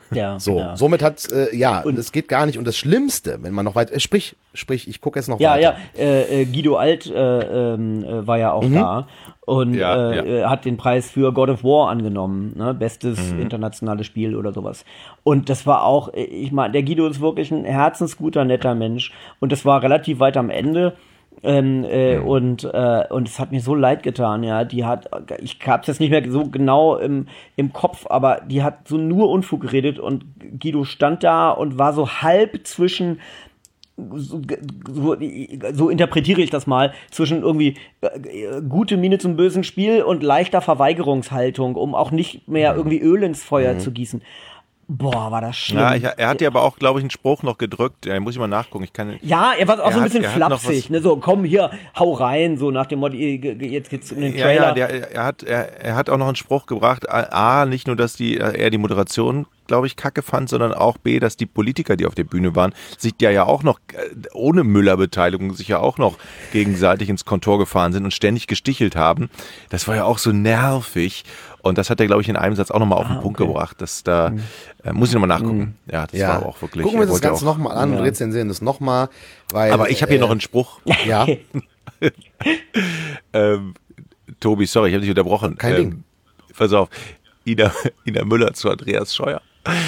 Ja, So, ja. somit hat, äh, ja, und es geht gar nicht. Und das Schlimmste, wenn man noch weit, äh, sprich, sprich, ich gucke jetzt noch Ja, weiter. ja, äh, äh, Guido Alt äh, ähm, äh, war ja auch Mhm. da und Ja, äh, ja. hat den Preis für God of War angenommen, ne? Bestes Mhm. internationales Spiel oder sowas. Und das war auch, äh, ich meine, der Guido ist wirklich ein herzensguter, netter Mensch und das war relativ weit am Ende. Ähm, äh, Mhm. und äh, und es hat mir so leid getan, ja, die hat, ich hab's jetzt nicht mehr so genau im, im Kopf, aber die hat so nur Unfug geredet und Guido stand da und war so halb zwischen, so, so, so interpretiere ich das mal, zwischen irgendwie äh, gute Miene zum bösen Spiel und leichter Verweigerungshaltung, um auch nicht mehr irgendwie Öl ins Feuer Mhm. zu gießen. Boah, war das schlimm. Ja, ich, er hat ja aber auch, glaube ich, einen Spruch noch gedrückt. Ja, muss ich mal nachgucken. Ich kann. Ja, er war auch Er so ein hat- bisschen er hat noch flapsig, was- ne, so, komm hier, hau rein, so nach dem Motto, jetzt geht's um den Ja, Trailer. ja, der, er hat, er, er hat auch noch einen Spruch gebracht. A, nicht nur, dass die, er die Moderation, glaube ich, kacke fand, sondern auch B, dass die Politiker, die auf der Bühne waren, sich ja ja auch noch, äh, ohne Müller-Beteiligung, sich ja auch noch gegenseitig ins Kontor gefahren sind und ständig gestichelt haben. Das war ja auch so nervig. Und das hat er, glaube ich, in einem Satz auch nochmal auf den Ah, Punkt okay. gebracht. Dass da, äh, muss ich nochmal nachgucken. Ja, das Ja, war auch wirklich. gucken wir er uns das wollte Ganze auch- nochmal an und Ja. rezensieren das nochmal, weil. Aber ich habe hier äh, noch einen Spruch. Ja, Ähm, Tobi, sorry, ich habe dich unterbrochen. Kein ähm, Ding. Pass auf, Ina, Ina Müller zu Andreas Scheuer.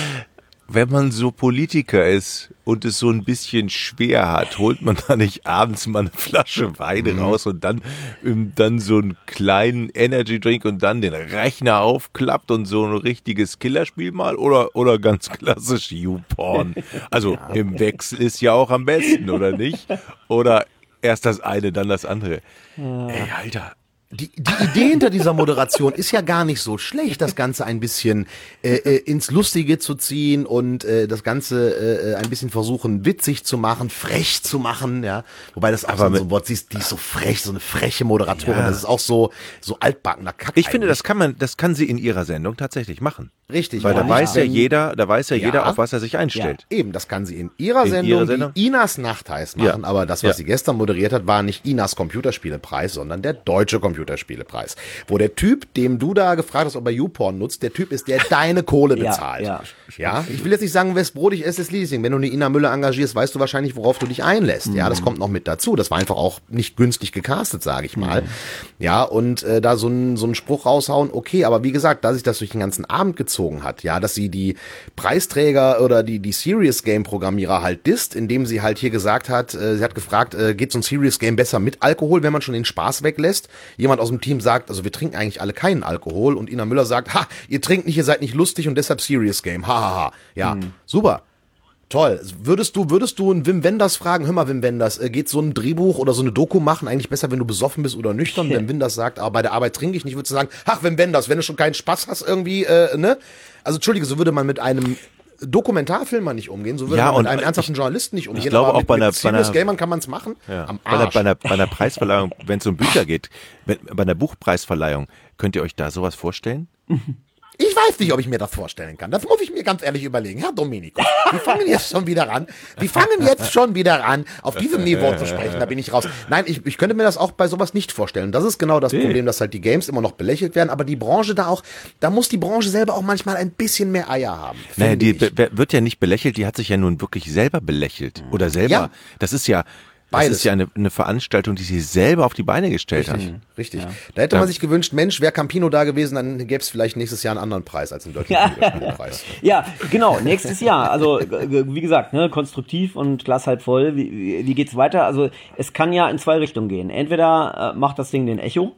Wenn man so Politiker ist und es so ein bisschen schwer hat, holt man da nicht abends mal eine Flasche Wein Mhm. raus und dann, ähm, dann so einen kleinen Energy Drink und dann den Rechner aufklappt und so ein richtiges Killerspiel mal oder, oder ganz klassisch YouPorn. Also im Wechsel ist ja auch am besten, oder nicht? Oder erst das eine, dann das andere. Ey, Alter. Die, die Idee hinter dieser Moderation ist ja gar nicht so schlecht, das Ganze ein bisschen äh, äh, ins Lustige zu ziehen und äh, das Ganze äh, ein bisschen versuchen witzig zu machen, frech zu machen, ja. Wobei das auch Aber so mit- ein Wort siehst, die ist so frech, so eine freche Moderatorin, Ja. das ist auch so so altbackener Kack. Ich finde, eigentlich. das kann man, das kann sie in ihrer Sendung tatsächlich machen. richtig, Weil ja, da weiß ja denn- jeder, da weiß ja, Ja. jeder, auf was er sich einstellt. Eben, das kann sie in ihrer In Sendung, ihrer Sendung? die Inas Nachtheiß machen, Ja. aber das, was Ja. sie gestern moderiert hat, war nicht Inas Computerspielepreis, sondern der Deutsche Computerspielepreis. Wo der Typ, dem du da gefragt hast, ob er YouPorn nutzt, der Typ ist, der deine Kohle Ja, bezahlt. ja. Ja, ich will jetzt nicht sagen, wes Brot ich esse, ist Leasing. Wenn du eine Ina Müller engagierst, weißt du wahrscheinlich, worauf du dich einlässt. Ja, das kommt noch mit dazu. Das war einfach auch nicht günstig gecastet, sage ich mal. Ja, und äh, da so einen so einen Spruch raushauen, okay, aber wie gesagt, da sich das durch den ganzen Abend gezogen hat, ja, dass sie die Preisträger oder die die Serious Game Programmierer halt disst, indem sie halt hier gesagt hat, äh, sie hat gefragt, äh, geht so ein Serious Game besser mit Alkohol, wenn man schon den Spaß weglässt? Jemand aus dem Team sagt, also wir trinken eigentlich alle keinen Alkohol und Ina Müller sagt, ha, ihr trinkt nicht, ihr seid nicht lustig und deshalb Serious Game. Ha ha ha. Ja, super. Toll. Würdest du, würdest du einen Wim Wenders fragen, hör mal Wim Wenders, äh, geht so ein Drehbuch oder so eine Doku machen eigentlich besser, wenn du besoffen bist oder nüchtern? Wenn Wenders sagt, aber bei der Arbeit trinke ich nicht, würdest du sagen, ach Wim Wenders, wenn du schon keinen Spaß hast irgendwie, äh, ne? Also entschuldige, so würde man mit einem Dokumentarfilmer nicht umgehen, so würde Ja, man und mit einem ich- ernsthaften Journalisten nicht umgehen. glaube aber auch mit, bei einer- mit Serious bei einer- Gamern kann man es machen. Ja. Am Bei, einer, Arsch. bei, einer, bei einer Preisverleihung, wenn es um Bücher geht, wenn, bei einer Buchpreisverleihung, könnt ihr euch da sowas vorstellen? Ich weiß nicht, ob ich mir das vorstellen kann. Das muss ich mir ganz ehrlich überlegen. Herr Dominikus, wir fangen jetzt schon wieder an. Wir fangen jetzt schon wieder an, auf diesem Niveau zu sprechen. Da bin ich raus. Nein, ich, ich könnte mir das auch bei sowas nicht vorstellen. Das ist genau das Nee. Problem, dass halt die Games immer noch belächelt werden. Aber die Branche da auch, da muss die Branche selber auch manchmal ein bisschen mehr Eier haben. Naja, finde die ich. be- be- wird ja nicht belächelt, die hat sich ja nun wirklich selber belächelt. Oder selber. Ja. Das ist ja, das Beides. ist ja eine, eine Veranstaltung, die sie selber auf die Beine gestellt Richtig, hat. richtig. Da hätte Ja. man sich gewünscht, Mensch, wäre Campino da gewesen, dann gäbe es vielleicht nächstes Jahr einen anderen Preis als den deutschen Computerspielepreis. Ja, genau, nächstes Jahr. Also, g- wie gesagt, ne, konstruktiv und Glas halb voll. Wie, wie, wie geht's weiter? Also, es kann ja in zwei Richtungen gehen. Entweder äh, macht das Ding den Echo,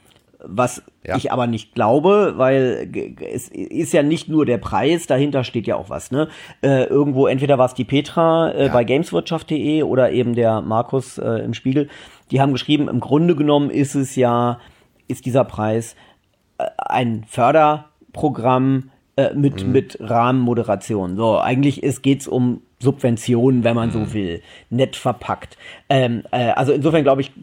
was Ja. ich aber nicht glaube, weil g- g- es ist ja nicht nur der Preis, dahinter steht ja auch was, ne? Äh, irgendwo, entweder war es die Petra äh, Ja. bei gameswirtschaft punkt de oder eben der Markus äh, im Spiegel. Die haben geschrieben, im Grunde genommen ist es ja, ist dieser Preis äh, ein Förderprogramm äh, mit, mit Rahmenmoderation. So, eigentlich ist, geht's um Subventionen, wenn man so will, nett verpackt. Ähm, äh, also insofern glaube ich,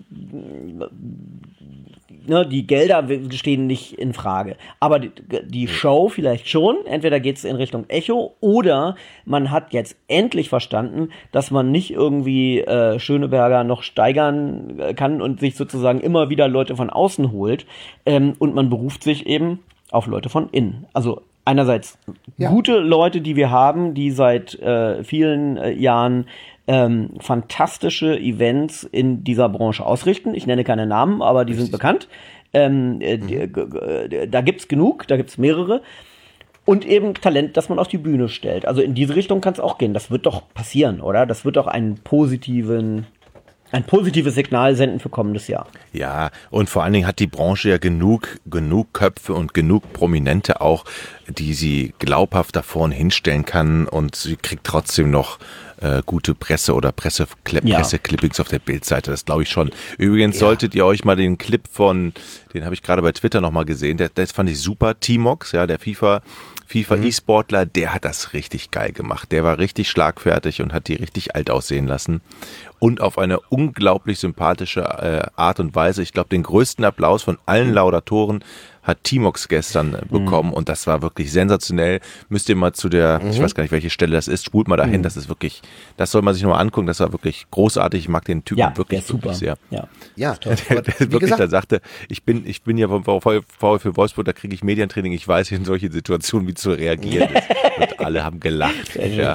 ne, die Gelder stehen nicht in Frage. Aber die, die Show vielleicht schon. Entweder geht's in Richtung Echo oder man hat jetzt endlich verstanden, dass man nicht irgendwie äh, Schöneberger noch steigern äh, kann und sich sozusagen immer wieder Leute von außen holt. Ähm, und man beruft sich eben auf Leute von innen. Also einerseits Ja. gute Leute, die wir haben, die seit äh, vielen äh, Jahren ähm, fantastische Events in dieser Branche ausrichten. Ich nenne keine Namen, aber die Richtig. sind bekannt. Ähm, äh, mhm. die, äh, da gibt's genug, da gibt's mehrere. Und eben Talent, das man auf die Bühne stellt. Also in diese Richtung kann es auch gehen. Das wird doch passieren, oder? Das wird doch einen positiven, ein positives Signal senden für kommendes Jahr. Ja, und vor allen Dingen hat die Branche ja genug, genug Köpfe und genug Prominente auch, die sie glaubhaft da vorne hinstellen kann, und sie kriegt trotzdem noch äh, gute Presse oder Presse, Ja. Presse-Clippings auf der Bildseite. Das glaube ich schon. Übrigens Ja. solltet ihr euch mal den Clip von, den habe ich gerade bei Twitter nochmal gesehen, der, das fand ich super, T-Mox, ja, der FIFA FIFA mhm. E-Sportler, der hat das richtig geil gemacht. Der war richtig schlagfertig und hat die richtig alt aussehen lassen. Und auf eine unglaublich sympathische äh, Art und Weise. Ich glaube, den größten Applaus von allen Laudatoren hat T-Mox gestern äh, bekommen. Mhm. Und das war wirklich sensationell. Müsst ihr mal zu der, mhm. ich weiß gar nicht, welche Stelle das ist, spult mal dahin. Mhm. Das ist wirklich, das soll man sich nochmal angucken. Das war wirklich großartig. Ich mag den Typen ja, wirklich, super. wirklich sehr. Ja, ja der, der, der wirklich gesagt, da sagte, ich bin, ich bin ja vom VfL Wolfsburg, da kriege ich Medientraining. Ich weiß in solche Situationen, wie zu reagieren ist. Und alle haben gelacht. Ja.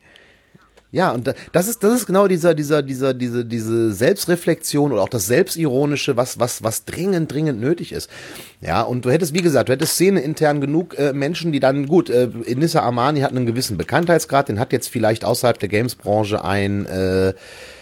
Ja, und das ist, das ist genau dieser, dieser, dieser, diese, diese Selbstreflexion oder auch das Selbstironische, was, was, was dringend, dringend nötig ist. Ja, und du hättest, wie gesagt, du hättest szeneintern genug äh, Menschen, die dann, gut, äh, Inissa Armani hat einen gewissen Bekanntheitsgrad, den hat jetzt vielleicht außerhalb der Games-Branche ein, äh,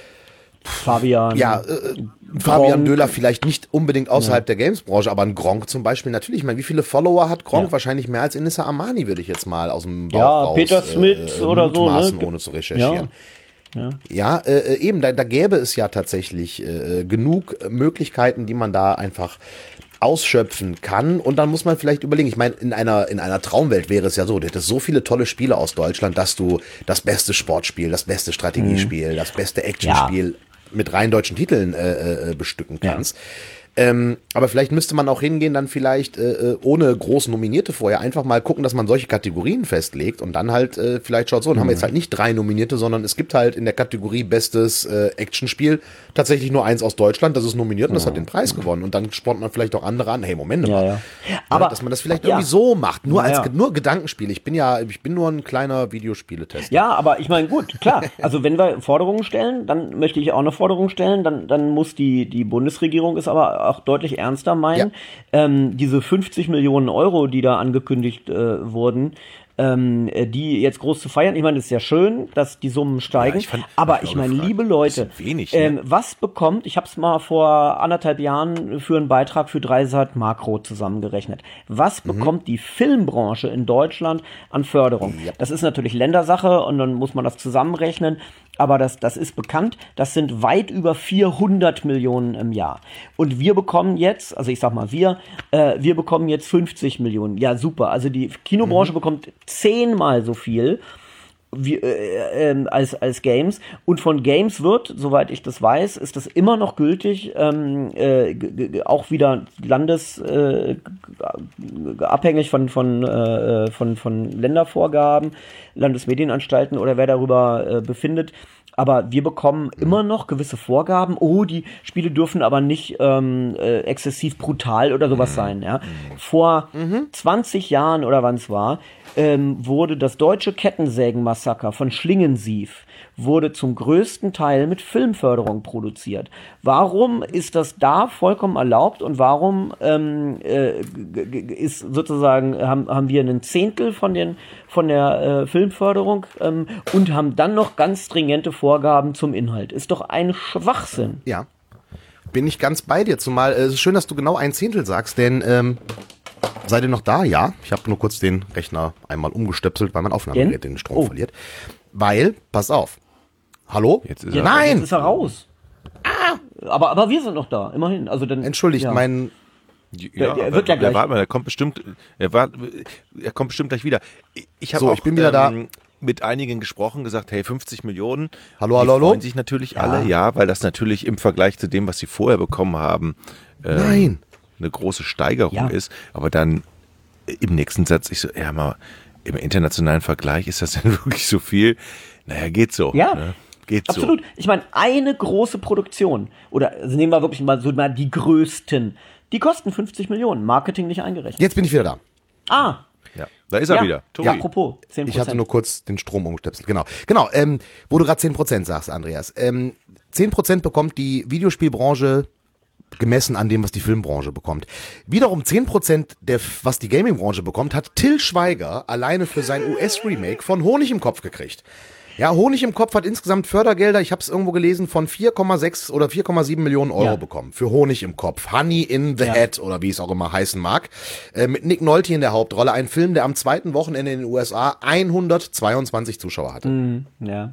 Fabian. Ja, äh, Fabian Döhler vielleicht nicht unbedingt außerhalb ja. der Games-Branche, aber ein Gronk zum Beispiel natürlich. Ich meine, wie viele Follower hat Gronk? Ja. Wahrscheinlich mehr als Inissa Armani, würde ich jetzt mal aus dem Bauch ja, raus, Peter Smith äh, oder so, ne? ohne zu recherchieren. Ja, ja. ja äh, eben, da, da gäbe es ja tatsächlich äh, genug Möglichkeiten, die man da einfach ausschöpfen kann, und dann muss man vielleicht überlegen, ich meine, in einer in einer Traumwelt wäre es ja so, du hättest so viele tolle Spiele aus Deutschland, dass du das beste Sportspiel, das beste Strategiespiel, mhm. das beste Actionspiel ja. mit rein deutschen Titeln äh, äh, bestücken kannst. Ja. Ähm, aber vielleicht müsste man auch hingehen, dann vielleicht äh, ohne groß Nominierte vorher einfach mal gucken, dass man solche Kategorien festlegt und dann halt äh, vielleicht schaut, so, dann mhm. haben wir jetzt halt nicht drei Nominierte, sondern es gibt halt in der Kategorie bestes äh, Actionspiel tatsächlich nur eins aus Deutschland, das ist nominiert und das hat den Preis gewonnen, und dann spornt man vielleicht auch andere an, hey, Moment mal, ja, ja. aber ja, dass man das vielleicht ja. irgendwie so macht, nur ja, als ja. nur Gedankenspiel. Ich bin ja, ich bin nur ein kleiner Videospieletester. Ja, aber ich meine, gut, klar, also wenn wir Forderungen stellen, dann möchte ich auch eine Forderung stellen, dann, dann muss die, die Bundesregierung es aber auch deutlich ernster meinen. Ja. Ähm, diese fünfzig Millionen Euro, die da angekündigt äh, wurden, ähm, die jetzt groß zu feiern. Ich meine, es ist ja schön, dass die Summen steigen, ja, ich fand, aber ich meine, liebe Leute, wenig, ne? ähm, was bekommt, ich habe es mal vor anderthalb Jahren für einen Beitrag für Dreisat Makro zusammengerechnet, was mhm. bekommt die Filmbranche in Deutschland an Förderung? Ja. Das ist natürlich Ländersache und dann muss man das zusammenrechnen, aber das, das ist bekannt, das sind weit über vierhundert Millionen im Jahr. Und wir bekommen jetzt, also ich sag mal wir, äh, wir bekommen jetzt fünfzig Millionen. Ja, super. Also die Kinobranche mhm. bekommt zehnmal so viel wie, äh, äh, als, als Games. Und von Games wird, soweit ich das weiß, ist das immer noch gültig, ähm, äh, g- g- auch wieder landes äh, g- abhängig von, von, äh, von, von Ländervorgaben, Landesmedienanstalten oder wer darüber äh, befindet. Aber wir bekommen immer noch gewisse Vorgaben. Oh, die Spiele dürfen aber nicht ähm, äh, exzessiv brutal oder sowas sein. Ja? Vor mhm. zwanzig Jahren oder wann es war, ähm, wurde das deutsche Kettensägenmassaker von Schlingensief wurde zum größten Teil mit Filmförderung produziert. Warum ist das da vollkommen erlaubt und warum ähm, äh, g- g- ist sozusagen haben, haben wir einen Zehntel von den von der äh, Filmförderung ähm, und haben dann noch ganz stringente Vorgaben zum Inhalt? Ist doch ein Schwachsinn. Ja, bin ich ganz bei dir. Zumal äh, es ist schön, dass du genau ein Zehntel sagst, denn ähm, seid ihr noch da? Ja, ich habe nur kurz den Rechner einmal umgestöpselt, weil mein Aufnahmegerät den Strom oh. verliert. Weil, pass auf. Hallo? Jetzt ist Ja, er Nein! Jetzt ist er raus. Ah. Aber, aber wir sind noch da, immerhin. Also dann, Entschuldigt, ja. mein... Der- der wird ja gleich. Warte mal, der kommt bestimmt, er, war, er kommt bestimmt gleich wieder. Ich habe So, auch ich bin wieder ähm, mit einigen gesprochen, gesagt, hey, fünfzig Millionen. Hallo, die hallo, hallo? freuen sich natürlich alle, ja, weil das natürlich im Vergleich zu dem, was sie vorher bekommen haben, ähm, Nein. eine große Steigerung Ja. ist. Aber dann im nächsten Satz, ich so, ja mal, im internationalen Vergleich ist das denn wirklich so viel? Naja, geht so. Ja. Ne? Geht Absolut. so. Ich meine, eine große Produktion, oder also nehmen wir wirklich mal so mal die größten, die kosten fünfzig Millionen, Marketing nicht eingerechnet. Jetzt bin ich wieder da. Ah, Ja. Da ist er Ja. wieder. Tobi. Ja, apropos, zehn Prozent. Ich hatte nur kurz den Strom umgestöpselt. Genau. Genau, ähm, wo du gerade zehn Prozent sagst, Andreas. Ähm, zehn Prozent bekommt die Videospielbranche gemessen an dem, was die Filmbranche bekommt. Wiederum zehn Prozent, der, was die Gamingbranche bekommt, hat Till Schweiger alleine für sein U S-Remake von Honig im Kopf gekriegt. Ja, Honig im Kopf hat insgesamt Fördergelder, ich habe es irgendwo gelesen, von vier Komma sechs oder vier Komma sieben Millionen Euro Ja. bekommen. Für Honig im Kopf. Honey in the Ja. Head oder wie es auch immer heißen mag. Äh, mit Nick Nolte in der Hauptrolle. Ein Film, der am zweiten Wochenende in den U S A hundertzweiundzwanzig Zuschauer hatte. Mhm, ja.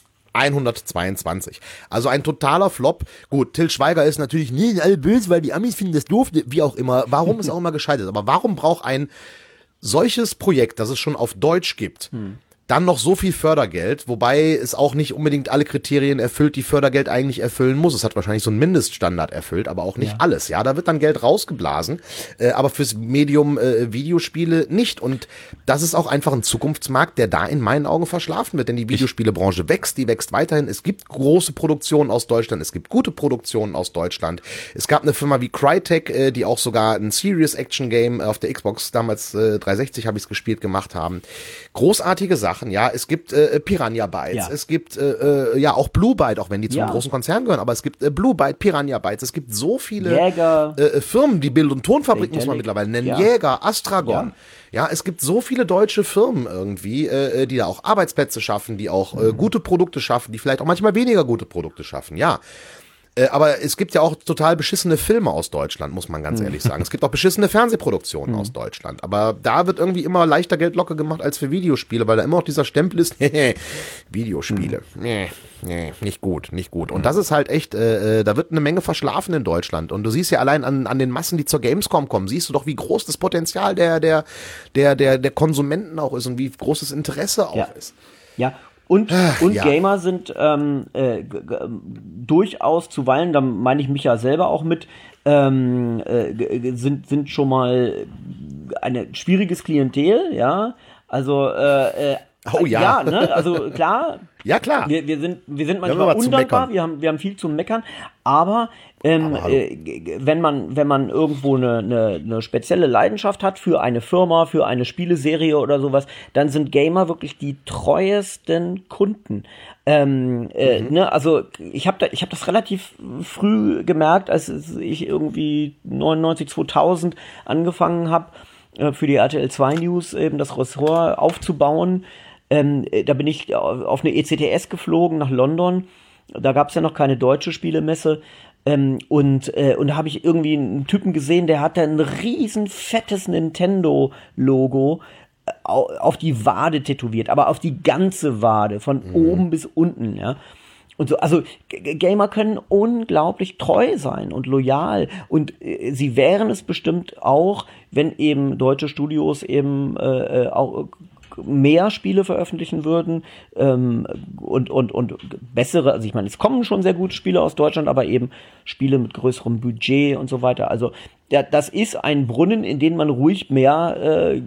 hundertzweiundzwanzig. Also ein totaler Flop. Gut, Till Schweiger ist natürlich nie alle böse, weil die Amis finden das doof, wie auch immer. Warum ist auch immer gescheitert. Aber warum braucht ein solches Projekt, das es schon auf Deutsch gibt, hm. dann noch so viel Fördergeld, wobei es auch nicht unbedingt alle Kriterien erfüllt, die Fördergeld eigentlich erfüllen muss. Es hat wahrscheinlich so einen Mindeststandard erfüllt, aber auch nicht Ja. alles. Ja, da wird dann Geld rausgeblasen, äh, aber fürs Medium äh, Videospiele nicht. Und das ist auch einfach ein Zukunftsmarkt, der da in meinen Augen verschlafen wird, denn die Videospielebranche wächst, die wächst weiterhin. Es gibt große Produktionen aus Deutschland, es gibt gute Produktionen aus Deutschland. Es gab eine Firma wie Crytek, äh, die auch sogar ein Serious Action Game auf der Xbox, damals äh, dreihundertsechzig habe ich es gespielt, gemacht haben. Großartige Sachen. Ja, es gibt äh, Piranha Bytes, Ja. es gibt äh, äh, ja auch Blue Byte, auch wenn die zu Ja. einem großen Konzern gehören, aber es gibt äh, Blue Byte, Piranha Bytes, es gibt so viele Jäger. äh, Firmen, die Bild- und Tonfabrik muss man Daedalic. mittlerweile nennen, Ja. Jäger, Astragon. Ja. es gibt so viele deutsche Firmen irgendwie, äh, die da auch Arbeitsplätze schaffen, die auch äh, gute Produkte schaffen, die vielleicht auch manchmal weniger gute Produkte schaffen, ja. Äh, aber es gibt ja auch total beschissene Filme aus Deutschland, muss man ganz ehrlich sagen. Es gibt auch beschissene Fernsehproduktionen aus Deutschland. Aber da wird irgendwie immer leichter Geld locker gemacht als für Videospiele, weil da immer noch dieser Stempel ist, Videospiele, nee, nee, nicht gut, nicht gut. Und das ist halt echt, äh, da wird eine Menge verschlafen in Deutschland. Und du siehst ja allein an, an den Massen, die zur Gamescom kommen, siehst du doch, wie groß das Potenzial der, der, der, der, der Konsumenten auch ist und wie groß das Interesse auch Ja. ist. Ja, und, und ja. Gamer sind ähm, äh, g- g- durchaus zuweilen, da meine ich mich ja selber auch mit, ähm, äh, g- sind, sind schon mal ein schwieriges Klientel, ja. Also, äh, äh, Oh ja. Ja, ne? Also klar, Ja, klar. wir, wir sind, wir sind haben manchmal immer zu undankbar, meckern. wir haben, wir haben viel zu meckern, aber, ähm, Aber hallo. äh, g- g- wenn man, wenn man irgendwo eine, eine, eine spezielle Leidenschaft hat für eine Firma, für eine Spieleserie oder sowas, dann sind Gamer wirklich die treuesten Kunden. Ähm, äh, Mhm. ne, also ich habe da, ich habe das relativ früh gemerkt, als ich irgendwie neunundneunzig, zweitausend angefangen habe, äh, für die R T L zwei News eben das Ressort aufzubauen. Ähm, äh, da bin ich auf auf eine E C T S geflogen nach London. Da gab es ja noch keine deutsche Spielemesse. Ähm, und, äh, und da habe ich irgendwie einen Typen gesehen, der hatte ein riesen fettes Nintendo-Logo äh, au- auf die Wade tätowiert, aber auf die ganze Wade, von oben bis unten, ja. Und so, also G- G- Gamer können unglaublich treu sein und loyal. Und äh, sie wären es bestimmt auch, wenn eben deutsche Studios eben äh, äh, auch mehr Spiele veröffentlichen würden ähm, und, und, und bessere, also ich meine, es kommen schon sehr gute Spiele aus Deutschland, aber eben Spiele mit größerem Budget und so weiter. Also ja, das ist ein Brunnen, in den man ruhig mehr äh,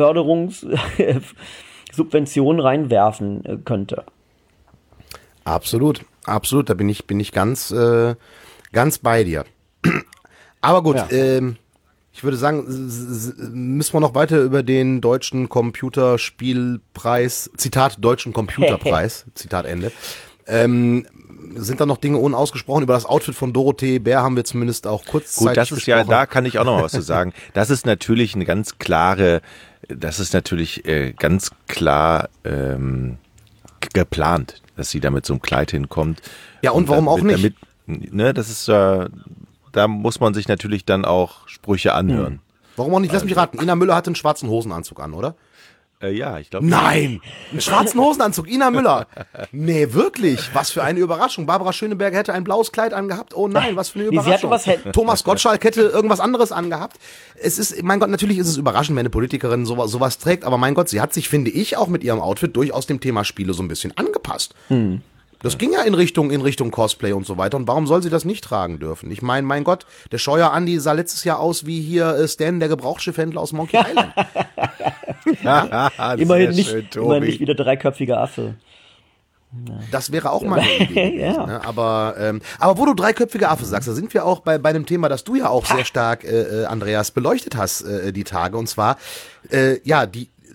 Förderungssubventionen reinwerfen äh, könnte. Absolut, absolut, da bin ich, bin ich ganz, äh, ganz bei dir. Aber gut, Ja. ähm, ich würde sagen, s- s- müssen wir noch weiter über den deutschen Computerspielpreis, Zitat, deutschen Computerpreis, Zitat Ende. Ähm, sind da noch Dinge unausgesprochen? Über das Outfit von Dorothee Bär haben wir zumindest auch kurzzeitig Gut, das ist ja, gesprochen. da kann ich auch noch mal was zu sagen. Das ist natürlich eine ganz klare, das ist natürlich äh, ganz klar ähm, g- geplant, dass sie da mit so einem Kleid hinkommt. Ja, und warum auch nicht? Damit, ne, das ist, äh, da muss man sich natürlich dann auch Sprüche anhören. Warum auch nicht? Lass mich raten. Ina Müller hatte einen schwarzen Hosenanzug an, oder? Äh, ja, ich glaube. Nein! Einen schwarzen Hosenanzug, Ina Müller. Nee, wirklich. Was für eine Überraschung. Barbara Schöneberger hätte ein blaues Kleid angehabt. Oh nein, was für eine Nee, sie Überraschung. hatte was hält- Thomas Gottschalk hätte irgendwas anderes angehabt. Es ist, mein Gott, natürlich ist es überraschend, wenn eine Politikerin sowas, sowas trägt, aber mein Gott, sie hat sich, finde ich, auch mit ihrem Outfit durchaus dem Thema Spiele so ein bisschen angepasst. Hm. Das ging ja in Richtung, in Richtung Cosplay und so weiter. Und warum soll sie das nicht tragen dürfen? Ich meine, mein Gott, der Scheuer Andi sah letztes Jahr aus wie hier äh, Stan, der Gebrauchsschiffhändler aus Monkey Island. Ja, Immerhin nicht, schön, immerhin nicht Tobi. wie der dreiköpfige Affe. Das wäre auch mal eine Idee gewesen, Ja. ne? Aber, ähm, aber wo du dreiköpfige Affe sagst, da sind wir auch bei, bei dem Thema, das du ja auch sehr stark, äh, äh, Andreas, beleuchtet hast, äh, die Tage. Und zwar, äh, ja, die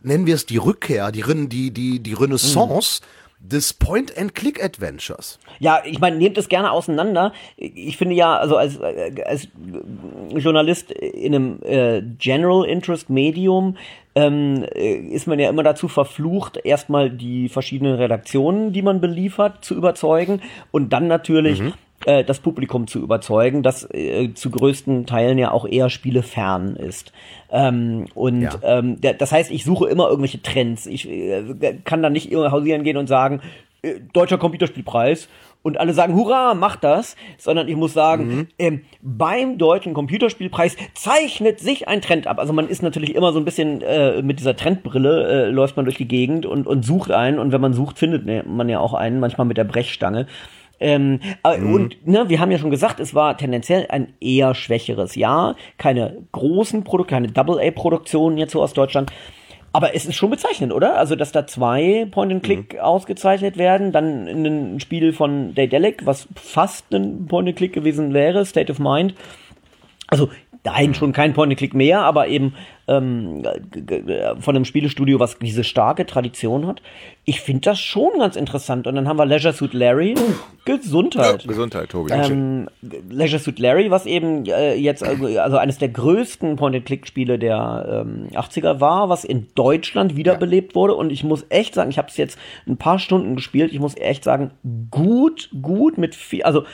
nennen wir es die Rückkehr, die, Ren- die, die, die Renaissance mhm. des Point-and-Click-Adventures. Ja, ich meine, nehmt es gerne auseinander. Ich finde ja, also als, als Journalist in einem äh, General Interest Medium ähm, ist man ja immer dazu verflucht, erstmal die verschiedenen Redaktionen, die man beliefert, zu überzeugen und dann natürlich mhm. äh, das Publikum zu überzeugen, das äh, zu größten Teilen ja auch eher spielefern ist. Ähm, und ja. ähm, das heißt, ich suche immer irgendwelche Trends. Ich äh, kann da nicht hausieren gehen und sagen, äh, deutscher Computerspielpreis und alle sagen, hurra, mach das, sondern ich muss sagen, mhm. ähm, beim deutschen Computerspielpreis zeichnet sich ein Trend ab. Also man ist natürlich immer so ein bisschen äh, mit dieser Trendbrille, äh, läuft man durch die Gegend und, und sucht einen und wenn man sucht, findet man ja auch einen, manchmal mit der Brechstange. Ähm, mhm. Und ne, wir haben ja schon gesagt, es war tendenziell ein eher schwächeres Jahr, keine großen Produkte, keine Double-A-Produktionen jetzt so aus Deutschland. Aber es ist schon bezeichnend, oder? Also, dass da zwei Point-and-Click mhm. ausgezeichnet werden, dann ein Spiel von Daedalic, was fast ein Point-and-Click gewesen wäre, State of Mind. Also, nein, schon kein Point-and-Click mehr, aber eben ähm, von einem Spielestudio, was diese starke Tradition hat. Ich finde das schon ganz interessant. Und dann haben wir Leisure Suit Larry. Gesundheit. Ja, Gesundheit, Tobi. Ähm, Leisure Suit Larry, was eben äh, jetzt also, also eines der größten Point-and-Click-Spiele der ähm, achtziger war, was in Deutschland wiederbelebt ja. wurde. Und ich muss echt sagen, ich habe es jetzt ein paar Stunden gespielt. Ich muss echt sagen, gut, gut mit viel, also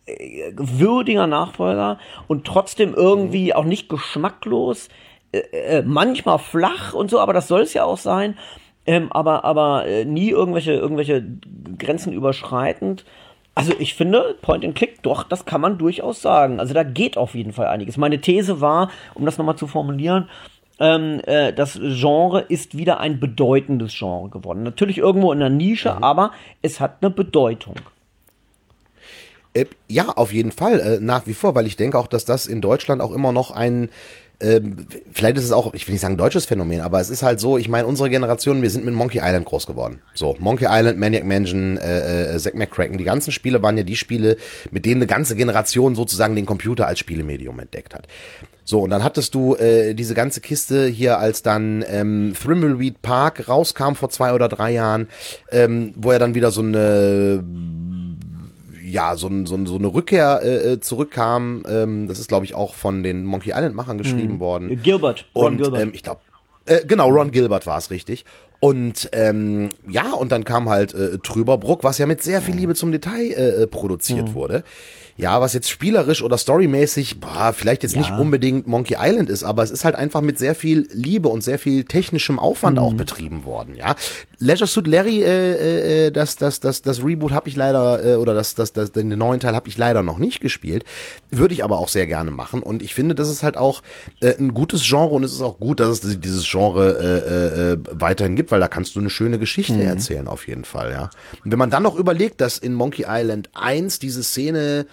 würdiger Nachfolger und trotzdem irgendwie auch nicht geschmacklos, äh, äh, manchmal flach und so, aber das soll es ja auch sein, ähm, aber aber äh, nie irgendwelche irgendwelche Grenzen überschreitend. Also ich finde, Point and Click, doch, das kann man durchaus sagen. Also da geht auf jeden Fall einiges. Meine These war, um das nochmal zu formulieren, ähm, äh, das Genre ist wieder ein bedeutendes Genre geworden. Natürlich irgendwo in der Nische, mhm. aber es hat eine Bedeutung. Äh, ja, auf jeden Fall, äh, nach wie vor, weil ich denke auch, dass das in Deutschland auch immer noch ein, ähm, vielleicht ist es auch, ich will nicht sagen deutsches Phänomen, aber es ist halt so, ich meine, unsere Generation, wir sind mit Monkey Island groß geworden. So, Monkey Island, Maniac Mansion, äh, äh, Zack McCracken, die ganzen Spiele waren ja die Spiele, mit denen eine ganze Generation sozusagen den Computer als Spielemedium entdeckt hat. So, und dann hattest du äh, diese ganze Kiste hier, als dann ähm, Thimbleweed Park rauskam vor zwei oder drei Jahren, ähm, wo er dann wieder so eine ja, so, so, so eine Rückkehr äh, zurückkam. Ähm, das ist, glaube ich, auch von den Monkey Island-Machern geschrieben mhm. worden. Gilbert, Ron und, Gilbert. Ähm, ich glaube, äh, genau, Ron Gilbert war es richtig. Und ähm, ja, und dann kam halt äh, Trüberbruck, was ja mit sehr viel Liebe zum Detail äh, produziert mhm. wurde. Ja, was jetzt spielerisch oder storymäßig, boah, vielleicht jetzt ja. nicht unbedingt Monkey Island ist, aber es ist halt einfach mit sehr viel Liebe und sehr viel technischem Aufwand mhm. auch betrieben worden, ja. Leisure Suit Larry, äh, äh, das, das, das, das Reboot habe ich leider, äh, oder das, das, das, den neuen Teil habe ich leider noch nicht gespielt, würde ich aber auch sehr gerne machen und ich finde, das ist halt auch äh, ein gutes Genre und es ist auch gut, dass es dieses Genre äh, äh, weiterhin gibt, weil da kannst du eine schöne Geschichte mhm. erzählen, auf jeden Fall, ja. Und wenn man dann noch überlegt, dass in Monkey Island eins diese Szene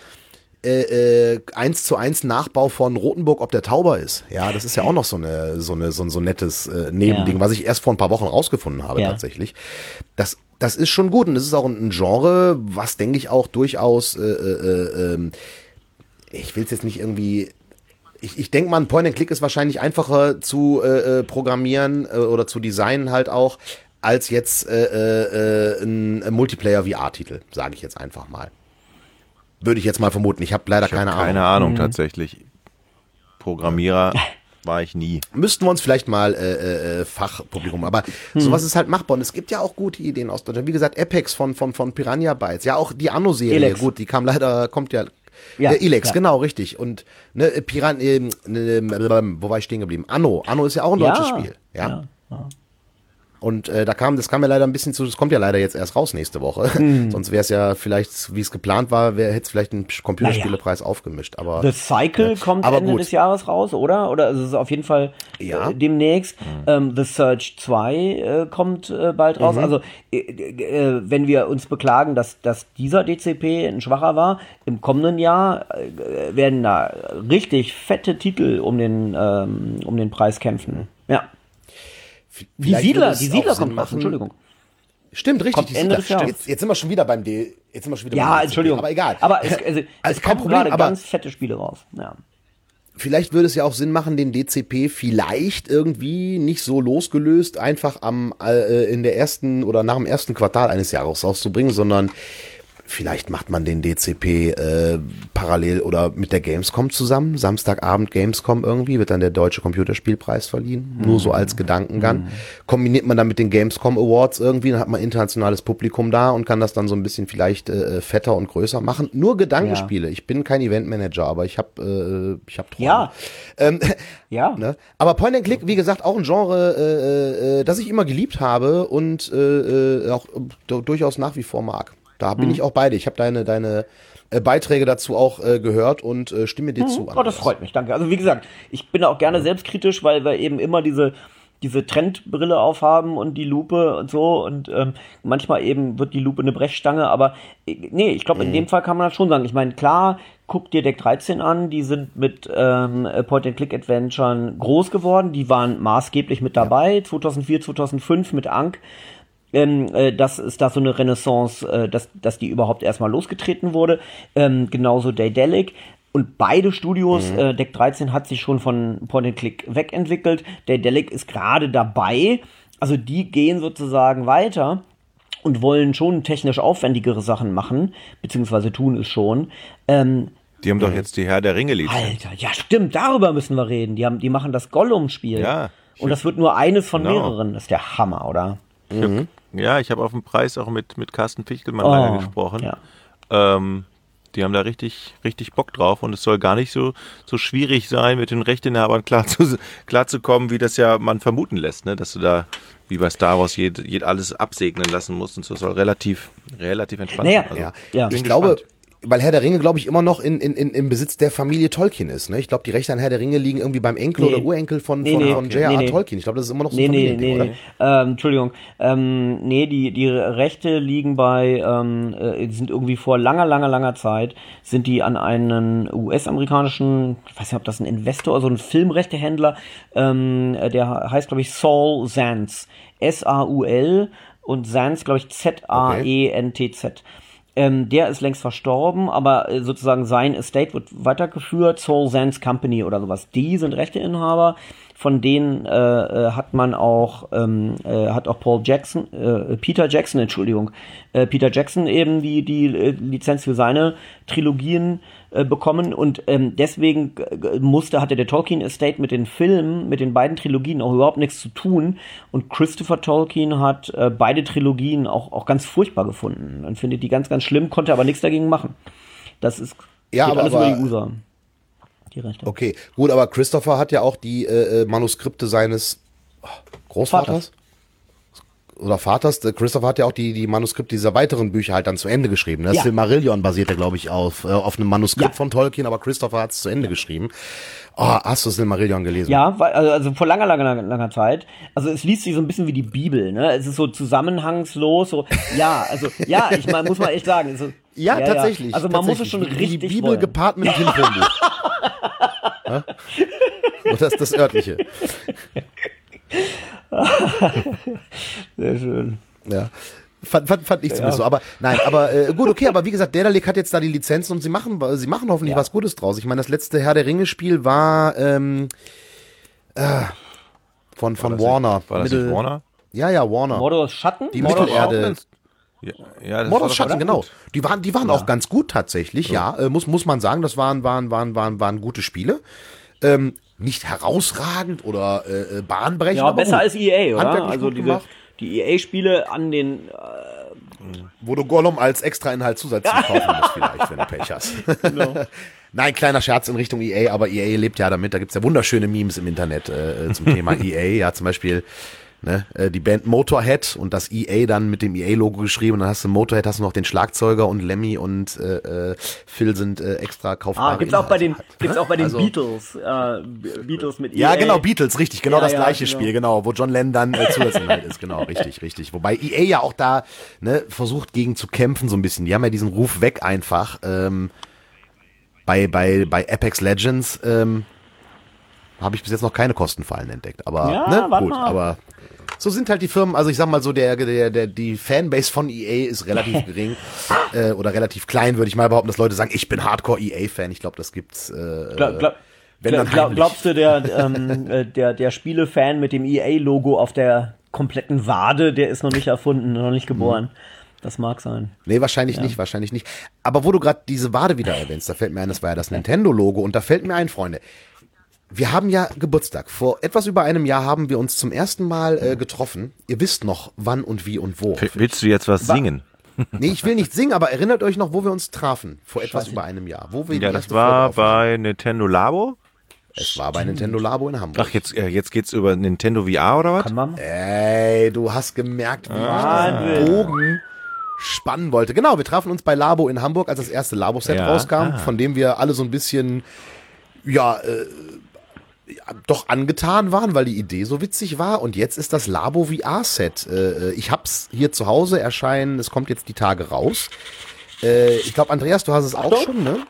Äh, äh, eins zu eins Nachbau von Rothenburg ob der Tauber ist. Ja, das ist ja auch noch so eine so eine so ein so nettes äh, Nebending, ja. was ich erst vor ein paar Wochen rausgefunden habe ja. tatsächlich. Das das ist schon gut und es ist auch ein Genre, was denke ich auch durchaus äh, äh, äh, ich will es jetzt nicht irgendwie ich, ich denke mal, ein Point-and-Click ist wahrscheinlich einfacher zu äh, programmieren äh, oder zu designen halt auch, als jetzt äh, äh, ein, ein Multiplayer-V R-Titel, sage ich jetzt einfach mal. Würde ich jetzt mal vermuten. Ich habe leider ich keine hab keine Ahnung. Ahnung, mhm. tatsächlich. Programmierer war ich nie. Müssten wir uns vielleicht mal äh, äh, Fachpublikum, aber hm. sowas ist halt machbar. Und es gibt ja auch gute Ideen aus Deutschland. Wie gesagt, Apex von von von Piranha Bytes. Ja, auch die Anno-Serie. Gut, die kam leider, kommt ja Ja, äh, Elex, ja. genau, richtig. Und ne, Piran, äh, äh, wo war ich stehen geblieben? Anno. Anno ist ja auch ein deutsches ja. Spiel. Ja. ja. ja. Und äh, da kam, das kam ja leider ein bisschen zu, das kommt ja leider jetzt erst raus nächste Woche. Mhm. Sonst wäre es ja vielleicht, wie es geplant war, hätte es vielleicht einen Computerspielepreis naja. aufgemischt. Aber The Cycle ja. kommt aber Ende gut. des Jahres raus, oder? Oder ist es auf jeden Fall ja. äh, demnächst. Mhm. Ähm, The Surge zwei äh, kommt äh, bald raus. Mhm. Also äh, äh, wenn wir uns beklagen, dass, dass dieser D C P ein schwacher war, im kommenden Jahr äh, werden da richtig fette Titel um den, ähm, um den Preis kämpfen. Ja. Die Siedler, die Siedler kommt raus, Entschuldigung. Stimmt, richtig. Kommt Ende des Jahres. Jetzt, jetzt sind wir schon wieder beim D, jetzt sind wir schon wieder ja, beim Entschuldigung. D C P, aber egal. Aber es, also, also es kommen gerade ganz fette Spiele raus. Ja. vielleicht würde es ja auch Sinn machen, den D C P vielleicht irgendwie nicht so losgelöst einfach am äh, in der ersten oder nach dem ersten Quartal eines Jahres rauszubringen, sondern vielleicht macht man den D C P äh, parallel oder mit der Gamescom zusammen. Samstagabend Gamescom irgendwie, wird dann der Deutsche Computerspielpreis verliehen. Mhm. Nur so als Gedankengang. Mhm. Kombiniert man dann mit den Gamescom Awards irgendwie, dann hat man internationales Publikum da und kann das dann so ein bisschen vielleicht äh, fetter und größer machen. Nur Gedankenspiele. Ja. Ich bin kein Eventmanager, aber ich habe äh, ich hab Träume. Ja. Ähm, ja. Ne? Aber Point and Click, wie gesagt, auch ein Genre, äh, äh, das ich immer geliebt habe und äh, auch äh, durchaus nach wie vor mag. Da bin hm. ich auch bei dir. Ich habe deine, deine äh, Beiträge dazu auch äh, gehört und äh, stimme dir hm. zu. Oh, das freut mich, danke. Also wie gesagt, ich bin auch gerne selbstkritisch, weil wir eben immer diese diese Trendbrille aufhaben und die Lupe und so und ähm, manchmal eben wird die Lupe eine Brechstange, aber äh, nee, ich glaube, in mhm. dem Fall kann man das schon sagen. Ich meine, klar, guck dir Deck dreizehn an, die sind mit ähm, Point-and-Click-Adventuren groß geworden, die waren maßgeblich mit dabei, ja. zweitausendvier, zweitausendfünf mit Ankh. Ähm, äh, das ist da so eine Renaissance, äh, dass, dass die überhaupt erstmal losgetreten wurde. Ähm, genauso Daedalic. Und beide Studios, mhm. äh, Deck dreizehn hat sich schon von Point-and-Click wegentwickelt. Daedalic ist gerade dabei. Also die gehen sozusagen weiter und wollen schon technisch aufwendigere Sachen machen, beziehungsweise tun es schon. Ähm, die haben doch jetzt die Herr der Ringe-Lizenz. Alter, ja stimmt, darüber müssen wir reden. Die haben, die machen das Gollum-Spiel. Ja. Und das wird nur eines von genau. mehreren. Das ist der Hammer, oder? Mhm. Ja, ich habe auf dem Preis auch mit, mit Carsten Fichtelmann oh, leider gesprochen. Ja. Ähm, die haben da richtig, richtig Bock drauf und es soll gar nicht so, so schwierig sein, mit den Rechteinhabern klar zu, klar zu kommen, wie das ja man vermuten lässt, ne? Dass du da wie bei Star Wars jed, jed alles absegnen lassen musst und so soll relativ, relativ entspannt naja, sein. Also, ja, ja. Ich glaube, weil Herr der Ringe, glaube ich, immer noch in, in, in, im Besitz der Familie Tolkien ist. Ne? Ich glaube, die Rechte an Herr der Ringe liegen irgendwie beim Enkel nee. oder Urenkel von, nee, von, nee, von J R R. Nee, nee. Tolkien. Ich glaube, das ist immer noch so nee, ein nee, Familiending, nee, oder? Nee. Ähm, Entschuldigung. Ähm, nee, die, die Rechte liegen bei, ähm, äh, sind irgendwie vor langer, langer, langer Zeit, sind die an einen U S-amerikanischen, ich weiß nicht, ob das ein Investor oder so ein Filmrechtehändler, ähm, der heißt, glaube ich, Saul Zaentz. S A U L und Zaentz, glaube ich, Z A E N T Z. Ähm, der ist längst verstorben, aber äh, sozusagen sein Estate wird weitergeführt, Saul Zaentz Company oder sowas. Die sind Rechteinhaber, von denen äh, äh, hat man auch, ähm, äh, hat auch Paul Jackson, äh, Peter Jackson, Entschuldigung, äh, Peter Jackson eben die, die äh, Lizenz für seine Trilogien äh, bekommen und ähm, deswegen äh, musste, hatte der Tolkien Estate mit den Filmen, mit den beiden Trilogien auch überhaupt nichts zu tun und Christopher Tolkien hat äh, beide Trilogien auch, auch ganz furchtbar gefunden und findet die ganz, ganz schlimm, konnte aber nichts dagegen machen. Das ist ja, aber, alles aber, über die U S A. Die Rechte. Okay, gut, aber Christopher hat ja auch die äh, Manuskripte seines oh, Großvaters? Vaters. Oder Vaters. Christopher hat ja auch die, die Manuskripte dieser weiteren Bücher halt dann zu Ende geschrieben. Das ja. Silmarillion basiert ja, glaube ich, auf, äh, auf einem Manuskript ja. von Tolkien, aber Christopher hat es zu Ende ja. geschrieben. Oh, hast du Silmarillion gelesen? Ja, weil, also, also vor langer, langer, langer, langer Zeit. Also es liest sich so ein bisschen wie die Bibel, ne? Es ist so zusammenhangslos, so, ja, also, ja, ich meine, muss man echt sagen. Also, ja, ja, tatsächlich. Ja. Also man tatsächlich. muss es schon wie, richtig wie die Bibel wollen. gepaart mit dem Kinderbuch. Ja? Und das ist das Örtliche. Sehr schön. Ja. Fand, fand, fand ich zumindest ja. so. Aber nein, aber äh, gut, okay, aber wie gesagt, Daedalic hat jetzt da die Lizenzen und sie machen, sie machen hoffentlich ja. was Gutes draus. Ich meine, das letzte Herr der Ringe-Spiel war ähm, äh, von, von war Warner. Nicht, war das nicht Warner? Ja, ja, Warner. Mordors Schatten? Die Mittelerde. Ja, ja, das Mordors Schatten, genau. Gut. Die waren, die waren ja. auch ganz gut tatsächlich, ja. ja äh, muss, muss man sagen, das waren, waren, waren, waren, waren gute Spiele. Ähm, nicht herausragend oder äh, bahnbrechend. Ja, besser gut. Als E A, oder? Also diese, gemacht. die E A-Spiele an den... Äh, wo du Gollum als Extrainhalt zusätzlich kaufen musst vielleicht, wenn du Pech hast. Genau. Nein, kleiner Scherz in Richtung E A, aber E A lebt ja damit. Da gibt's ja wunderschöne Memes im Internet äh, zum Thema E A. Ja, zum Beispiel ne, äh, die Band Motorhead und das E A dann mit dem E A-Logo geschrieben. Und dann hast du Motorhead, hast du noch den Schlagzeuger und Lemmy und äh, Phil sind äh, extra kaufbare Ah, gibt's auch bei den, halt, gibt's ne? auch bei den also, Beatles, äh, Beatles mit E A. Ja, genau, Beatles, richtig, genau ja, das ja, gleiche genau. Spiel, genau, wo John Lennon dann äh, Zusatzinhalt ist, genau, richtig, richtig. Wobei E A ja auch da ne, versucht gegen zu kämpfen so ein bisschen. Die haben ja diesen Ruf weg einfach. Ähm, bei bei bei Apex Legends ähm, habe ich bis jetzt noch keine Kostenfallen entdeckt, aber ja, ne, gut, mal. aber so sind halt die Firmen, also ich sag mal so, der, der, der, die Fanbase von E A ist relativ gering äh, oder relativ klein, würde ich mal behaupten, dass Leute sagen, ich bin Hardcore-E A-Fan. Ich glaube, das gibt's äh, glaub, glaub, Wenn dann Glaub, heimlich. glaubst du, der, ähm, äh, der, der Spielefan mit dem E A-Logo auf der kompletten Wade, der ist noch nicht erfunden, noch nicht geboren. Das mag sein. Nee, wahrscheinlich nicht, wahrscheinlich nicht. Aber wo du gerade diese Wade wieder erwähnst, da fällt mir ein, das war ja das Nintendo-Logo und da fällt mir ein, Freunde, wir haben ja Geburtstag. Vor etwas über einem Jahr haben wir uns zum ersten Mal äh, getroffen. Ihr wisst noch, wann und wie und wo. Willst du jetzt was singen? Nee, ich will nicht singen, aber erinnert euch noch, wo wir uns trafen. Vor etwas über einem Jahr. Wo wir die Ja, das erste war Folge aufnahmen. bei Nintendo Labo. Es war bei Nintendo Labo in Hamburg. Ach, jetzt, äh, jetzt geht's über Nintendo V R oder was? Kann man? Ey, du hast gemerkt, wie Wahnsinn. ich den Bogen spannen wollte. Genau, wir trafen uns bei Labo in Hamburg, als das erste Labo-Set Ja, rauskam, ah. von dem wir alle so ein bisschen, ja, äh, ja, doch angetan waren, weil die Idee so witzig war. Und jetzt ist das Labo V R-Set. Äh, ich hab's hier zu Hause erscheinen, es kommt jetzt die Tage raus. Äh, ich glaube, Andreas, du hast es auch schon, ne?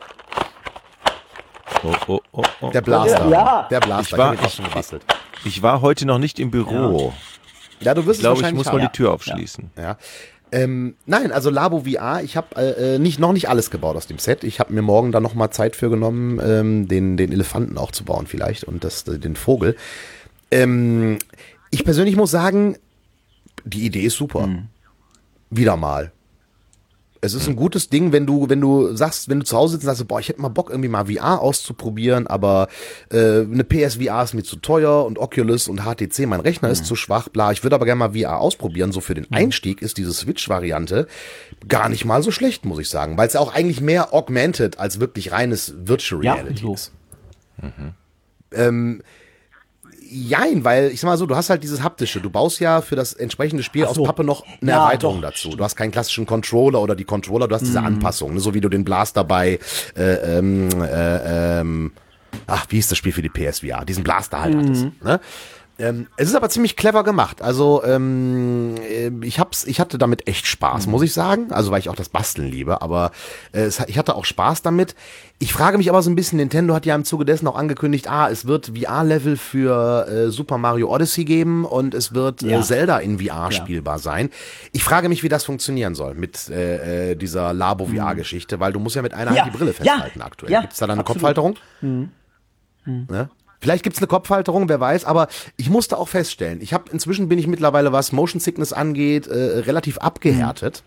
Oh, oh, oh, oh. Der Blaster. Ja. Der Blaster, Ich war- ich hab ihn auch schon gebastelt. Ich war heute noch nicht im Büro. Ja, du wirst Ich glaube, es ich wahrscheinlich muss mal haben. die Tür aufschließen. Ja. Ähm, nein, also Labo V R, ich habe äh, nicht, noch nicht alles gebaut aus dem Set. Ich habe mir morgen dann nochmal Zeit für genommen, ähm, den, den Elefanten auch zu bauen vielleicht und das, den Vogel. Ähm, ich persönlich muss sagen, die Idee ist super. Mhm. Wieder mal. Es ist ein gutes Ding, wenn du, wenn du sagst, wenn du zu Hause sitzt und sagst, boah, ich hätte mal Bock, irgendwie mal V R auszuprobieren, aber äh, eine P S V R ist mir zu teuer und Oculus und H T C, mein Rechner ist zu schwach, bla, ich würde aber gerne mal V R ausprobieren. So für den Einstieg ist diese Switch-Variante gar nicht mal so schlecht, muss ich sagen, weil es ja auch eigentlich mehr augmented als wirklich reines Virtual Ja, Reality so. ist. Ähm, jein, weil ich sag mal so, du hast halt dieses haptische. Du baust ja für das entsprechende Spiel Ach so. aus Pappe noch eine Ja, Erweiterung doch, dazu. Du hast keinen klassischen Controller oder die Controller, du hast diese Anpassung, ne? So wie du den Blaster bei äh, ähm, äh, ähm, ach, wie hieß das Spiel für die P S V R? Diesen Blaster halt hattest. Ne? Ähm, es ist aber ziemlich clever gemacht. Also ähm, äh, ich hab's, ich hatte damit echt Spaß, muss ich sagen. Also weil ich auch das Basteln liebe. Aber äh, es, ich hatte auch Spaß damit. Ich frage mich aber so ein bisschen, Nintendo hat ja im Zuge dessen auch angekündigt, ah, es wird V R-Level für äh, Super Mario Odyssey geben und es wird Ja. äh, Zelda in V R spielbar sein. Ich frage mich, wie das funktionieren soll mit äh, äh, dieser Labo-V R-Geschichte, weil du musst ja mit einer Ja. Hand die Brille Ja. festhalten aktuell. Ja. Gibt's da dann eine Absolut. Kopfhalterung? Ne? Vielleicht gibt's eine Kopfhalterung, wer weiß, aber ich musste auch feststellen, ich habe inzwischen bin ich mittlerweile, was Motion Sickness angeht, äh, relativ abgehärtet.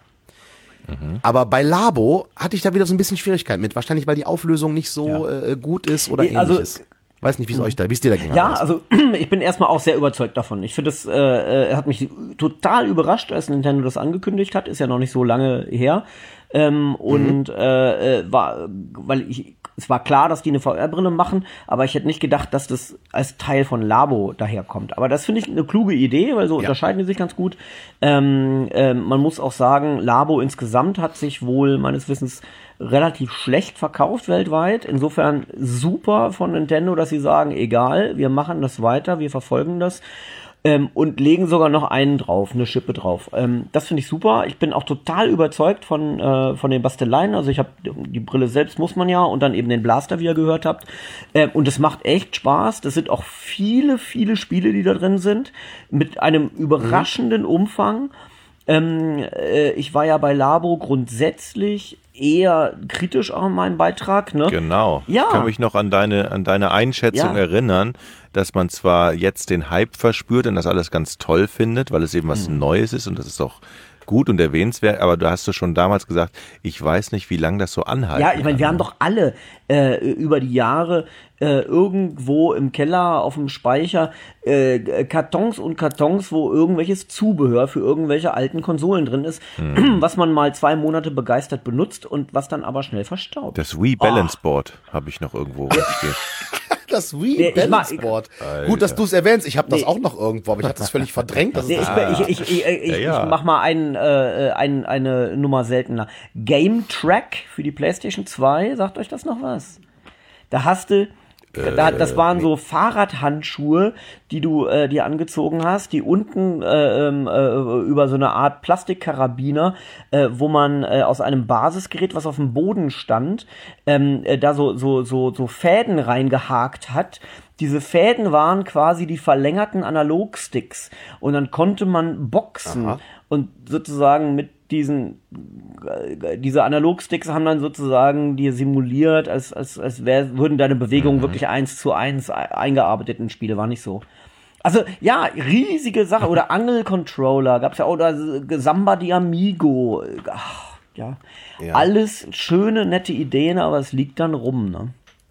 Aber bei Labo hatte ich da wieder so ein bisschen Schwierigkeiten mit, wahrscheinlich weil die Auflösung nicht so Ja. äh, gut ist oder Nee, also- ähnliches. Weiß nicht, wie es euch da, wie es dir da ging. Ja, Andreas. also ich bin erstmal auch sehr überzeugt davon. Ich finde, es äh, äh, hat mich total überrascht, als Nintendo das angekündigt hat. Ist ja noch nicht so lange her. Ähm, und äh, äh, war, weil ich, es war klar, dass die eine V R-Brille machen, aber ich hätte nicht gedacht, dass das als Teil von Labo daherkommt. Aber das finde ich eine kluge Idee, weil so Ja. unterscheiden die sich ganz gut. Ähm, ähm, man muss auch sagen, Labo insgesamt hat sich wohl meines Wissens relativ schlecht verkauft weltweit. Insofern super von Nintendo, dass sie sagen, egal, wir machen das weiter, wir verfolgen das. Ähm, und legen sogar noch einen drauf, eine Schippe drauf. Ähm, das finde ich super. Ich bin auch total überzeugt von äh, von den Basteleien. Also ich habe die Brille selbst muss man ja und dann eben den Blaster, wie ihr gehört habt. Ähm, und es macht echt Spaß. Das sind auch viele, viele Spiele, die da drin sind, mit einem überraschenden Umfang. Ähm, äh, ich war ja bei Labo grundsätzlich eher kritisch auch in meinem Beitrag. Ne? Genau. Ja. Ich kann mich noch an deine, an deine Einschätzung Ja. erinnern, dass man zwar jetzt den Hype verspürt und das alles ganz toll findet, weil es eben was Neues ist und das ist auch gut und erwähnenswert, aber du hast du schon damals gesagt, ich weiß nicht, wie lange das so anhalten Ja, ich meine, wir kann. haben doch alle äh, über die Jahre äh, irgendwo im Keller auf dem Speicher äh, Kartons und Kartons, wo irgendwelches Zubehör für irgendwelche alten Konsolen drin ist, was man mal zwei Monate begeistert benutzt und was dann aber schnell verstaubt. Das Wii Balance Board habe ich noch irgendwo stehen. Das Nee, Wii ich Balance mag- Board. Gut, dass du es erwähnst. Ich habe das Nee. auch noch irgendwo, aber ich hatte das völlig verdrängt. Das Nee, ist ich, ich, ich, ich, ich, Ja, ja. ich mach mal einen, äh, ein, eine Nummer seltener. Game Track für die PlayStation zwei, sagt euch das noch was? Da hast du, da, das waren so Fahrradhandschuhe, die du äh, dir angezogen hast, die unten äh, ähm, äh, über so eine Art Plastikkarabiner, äh, wo man äh, aus einem Basisgerät, was auf dem Boden stand, ähm, äh, da so, so, so, so Fäden reingehakt hat. Diese Fäden waren quasi die verlängerten Analogsticks und dann konnte man boxen Aha. und sozusagen mit diesen, äh, diese Analogsticks haben dann sozusagen dir simuliert, als, als, als wär, würden deine Bewegungen mhm. wirklich eins zu eins eingearbeitet in Spiele, war nicht so. Also, ja, riesige Sache. Oder Angelcontroller gab's ja auch, oder Samba di Amigo. Ach, ja. ja. Alles schöne, nette Ideen, aber es liegt dann rum, ne?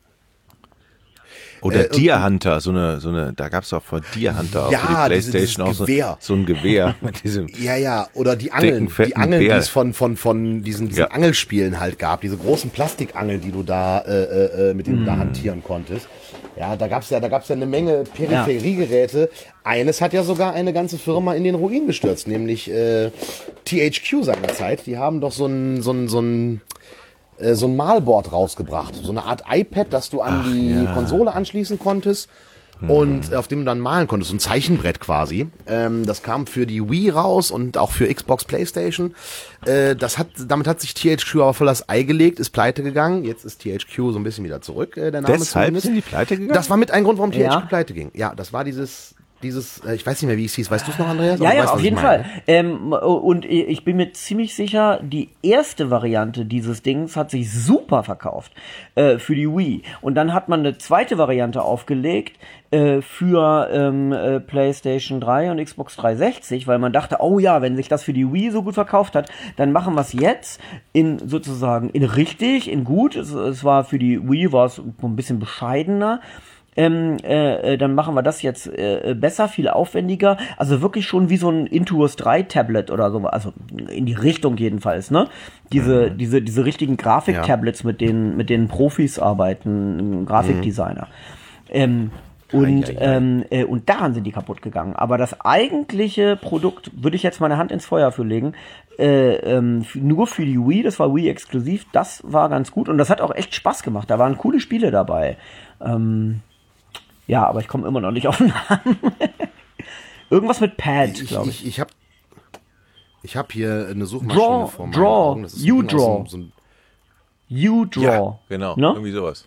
Oder äh, Deer Hunter, so eine, so eine, da gab's auch von Deer Hunter auch ja, für die Playstation diese, auch so, so ein Gewehr mit diesem. Ja, ja, oder die Angeln, dicken, die Angeln, die es von, von, von diesen, diesen ja. Angelspielen halt gab, diese großen Plastikangeln, die du da, äh, äh, mit denen mm. du da hantieren konntest. Ja, da gab's ja, da gab's ja eine Menge Peripheriegeräte. Ja. Eines hat ja sogar eine ganze Firma in den Ruin gestürzt, nämlich, äh, T H Q seinerzeit. Die haben doch so ein, so ein, so ein, so ein Malboard rausgebracht. So eine Art iPad, das du an Ach, die ja. Konsole anschließen konntest hm. und auf dem du dann malen konntest. So ein Zeichenbrett quasi. Ähm, das kam für die Wii raus und auch für Xbox, PlayStation. Äh, das hat, damit hat sich T H Q aber voll das Ei gelegt, ist pleite gegangen. Jetzt ist T H Q so ein bisschen wieder zurück, äh, der Name Deshalb zumindest. Sind die pleite gegangen? Das war mit ein Grund, warum ja. T H Q pleite ging. Ja, das war dieses... Dieses, ich weiß nicht mehr, wie es hieß. Weißt du es noch, Andreas? Ja, ja, weißt, auf jeden Fall. Ähm, und ich bin mir ziemlich sicher, die erste Variante dieses Dings hat sich super verkauft äh, für die Wii. Und dann hat man eine zweite Variante aufgelegt äh, für ähm, äh, PlayStation drei und Xbox dreihundertsechzig, weil man dachte, oh ja, wenn sich das für die Wii so gut verkauft hat, dann machen wir es jetzt in sozusagen in richtig, in gut. Es, es war für die Wii war es ein bisschen bescheidener. Ähm, äh, dann machen wir das jetzt äh, besser, viel aufwendiger, also wirklich schon wie so ein Intuos drei Tablet oder so, also in die Richtung jedenfalls, ne? Diese, mhm. diese, diese richtigen Grafik-Tablets, ja. mit denen, mit denen Profis arbeiten, Grafikdesigner. Mhm. Ähm, und, ei, ei, ei. Ähm, äh, und daran sind die kaputt gegangen. Aber das eigentliche Produkt, würde ich jetzt meine Hand ins Feuer für legen, äh, ähm, nur für die Wii, das war Wii exklusiv, das war ganz gut und das hat auch echt Spaß gemacht, da waren coole Spiele dabei. Ähm, Ja, aber ich komme immer noch nicht auf den Namen. Irgendwas mit Pad, glaube ich. Ich, ich, ich habe ich hab hier eine Suchmaschine Draw, vor meinen Draw, Augen. Das ist U-Draw. So, so U-Draw. Ja, genau, ne? irgendwie sowas.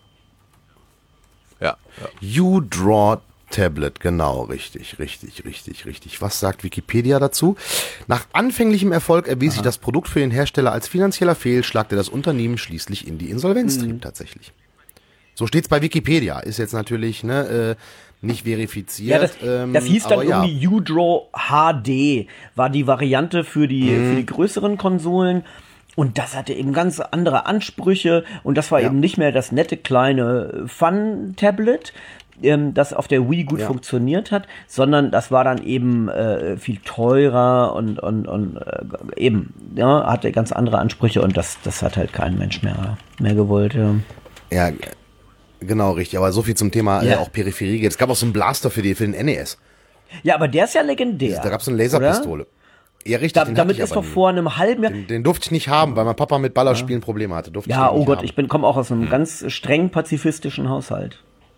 Ja. ja. U-Draw Tablet, genau, richtig, richtig, richtig, richtig. Was sagt Wikipedia dazu? Nach anfänglichem Erfolg erwies Aha. sich das Produkt für den Hersteller als finanzieller Fehlschlag, der das Unternehmen schließlich in die Insolvenz trieb, mhm. tatsächlich. So steht's bei Wikipedia. Ist jetzt natürlich ne, äh, nicht verifiziert. Ja, das, ähm, das hieß dann irgendwie ja. U-Draw H D, war die Variante für die, mhm. für die größeren Konsolen. Und das hatte eben ganz andere Ansprüche. Und das war ja. eben nicht mehr das nette kleine Fun-Tablet, ähm, das auf der Wii gut ja. funktioniert hat, sondern das war dann eben äh, viel teurer und, und, und äh, eben ja, hatte ganz andere Ansprüche. Und das, das hat halt kein Mensch mehr, mehr gewollt. Ja. ja Genau, richtig. Aber so viel zum Thema ja. äh, auch Peripherie. Es gab auch so einen Blaster für, die, für den N E S. Ja, aber der ist ja legendär. Da gab es eine Laserpistole. Oder? Ja, richtig. Da, damit ist doch nie. vor einem halben Jahr... Den, den durfte ich nicht haben, weil mein Papa mit Ballerspielen ja. Probleme hatte. Durfte ja, ich oh Gott, haben. ich bin komme auch aus einem hm. ganz streng pazifistischen Haushalt.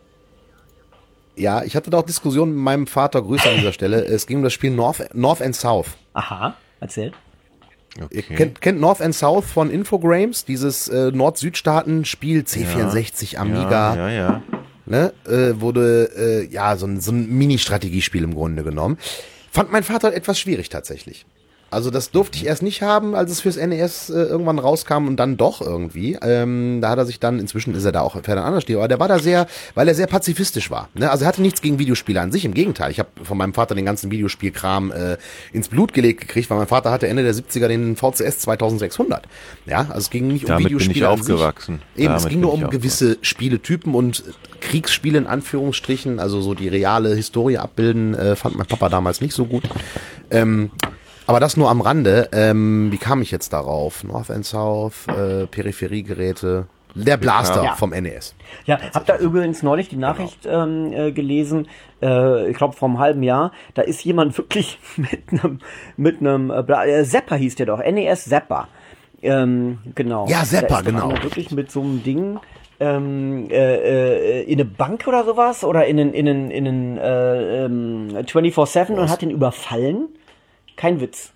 Ja, ich hatte da auch Diskussionen mit meinem Vater, Grüße an dieser Stelle. Es ging um das Spiel North, North and South. Aha, erzähl. Okay. Ihr kennt, kennt North and South von Infogrames, dieses äh, Nord-Süd-Staaten-Spiel, C vierundsechzig, ja, Amiga. Ja, ja, ja. Ne, äh, wurde äh, ja so ein, so ein Mini-Strategiespiel im Grunde genommen. Fand mein Vater etwas schwierig tatsächlich. Also das durfte ich erst nicht haben, als es fürs N E S äh, irgendwann rauskam und dann doch irgendwie. Ähm, da hat er sich dann, inzwischen ist er da auch Pferde an anderer Stelle, aber der war da sehr, weil er sehr pazifistisch war. Ne? Also er hatte nichts gegen Videospiele an sich, im Gegenteil. Ich habe von meinem Vater den ganzen Videospielkram äh, ins Blut gelegt gekriegt, weil mein Vater hatte Ende der siebziger den V C S zweitausendsechshundert. Ja, also es ging nicht um Damit Videospiele bin ich an aufgewachsen. sich. Eben, Damit es ging nur um gewisse Spieletypen und Kriegsspiele in Anführungsstrichen, also so die reale Historie abbilden, äh, fand mein Papa damals nicht so gut. Ähm, Aber das nur am Rande. Ähm, wie kam ich jetzt darauf? North and South, äh, Peripheriegeräte, der Blaster ja. vom N E S. Ja, hab da übrigens neulich die Nachricht genau. ähm, äh, gelesen, äh, ich glaube vor einem halben Jahr, da ist jemand wirklich mit einem, mit einem, äh, Zapper hieß der doch, N E S Zapper. Ähm, genau. Ja, Zapper, genau. Wirklich mit so einem Ding ähm, äh, äh, in eine Bank oder sowas oder in einen, in einen, in einen äh, ähm, vierundzwanzig sieben und hat ihn überfallen. Kein Witz.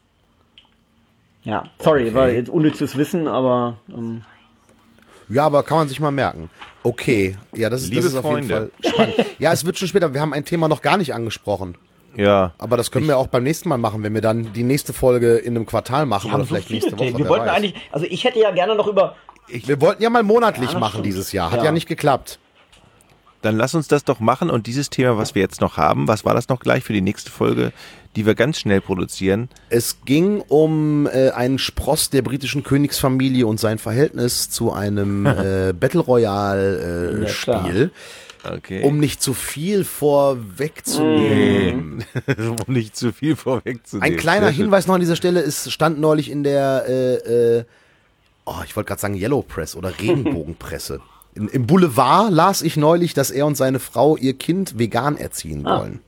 Ja, sorry, okay. War jetzt unnützes Wissen, aber... Ähm ja, aber kann man sich mal merken. Okay, ja, das ist, Liebe das ist auf Freunde. jeden Fall spannend. Ja, es wird schon später, wir haben ein Thema noch gar nicht angesprochen. Ja. Aber das können wir auch beim nächsten Mal machen, wenn wir dann die nächste Folge in einem Quartal machen oder so vielleicht viele nächste Woche. Themen. Wir wer wollten weiß. eigentlich, also ich hätte ja gerne noch über. Ich, wir wollten ja mal monatlich Ja, das machen stimmt. dieses Jahr. Hat Ja. ja nicht geklappt. Dann lass uns das doch machen und dieses Thema, was wir jetzt noch haben, was war das noch gleich für die nächste Folge, die wir ganz schnell produzieren? Es ging um äh, einen Spross der britischen Königsfamilie und sein Verhältnis zu einem äh, Battle Royale äh, Ja, klar. Spiel. Okay. Um nicht zu viel vorwegzunehmen. um nicht zu viel vorwegzunehmen. Ein kleiner Sehr schön. Hinweis noch an dieser Stelle, es stand neulich in der, äh, äh, oh, ich wollte gerade sagen Yellow Press oder Regenbogenpresse. In, Im Boulevard las ich neulich, dass er und seine Frau ihr Kind vegan erziehen Ah. wollen.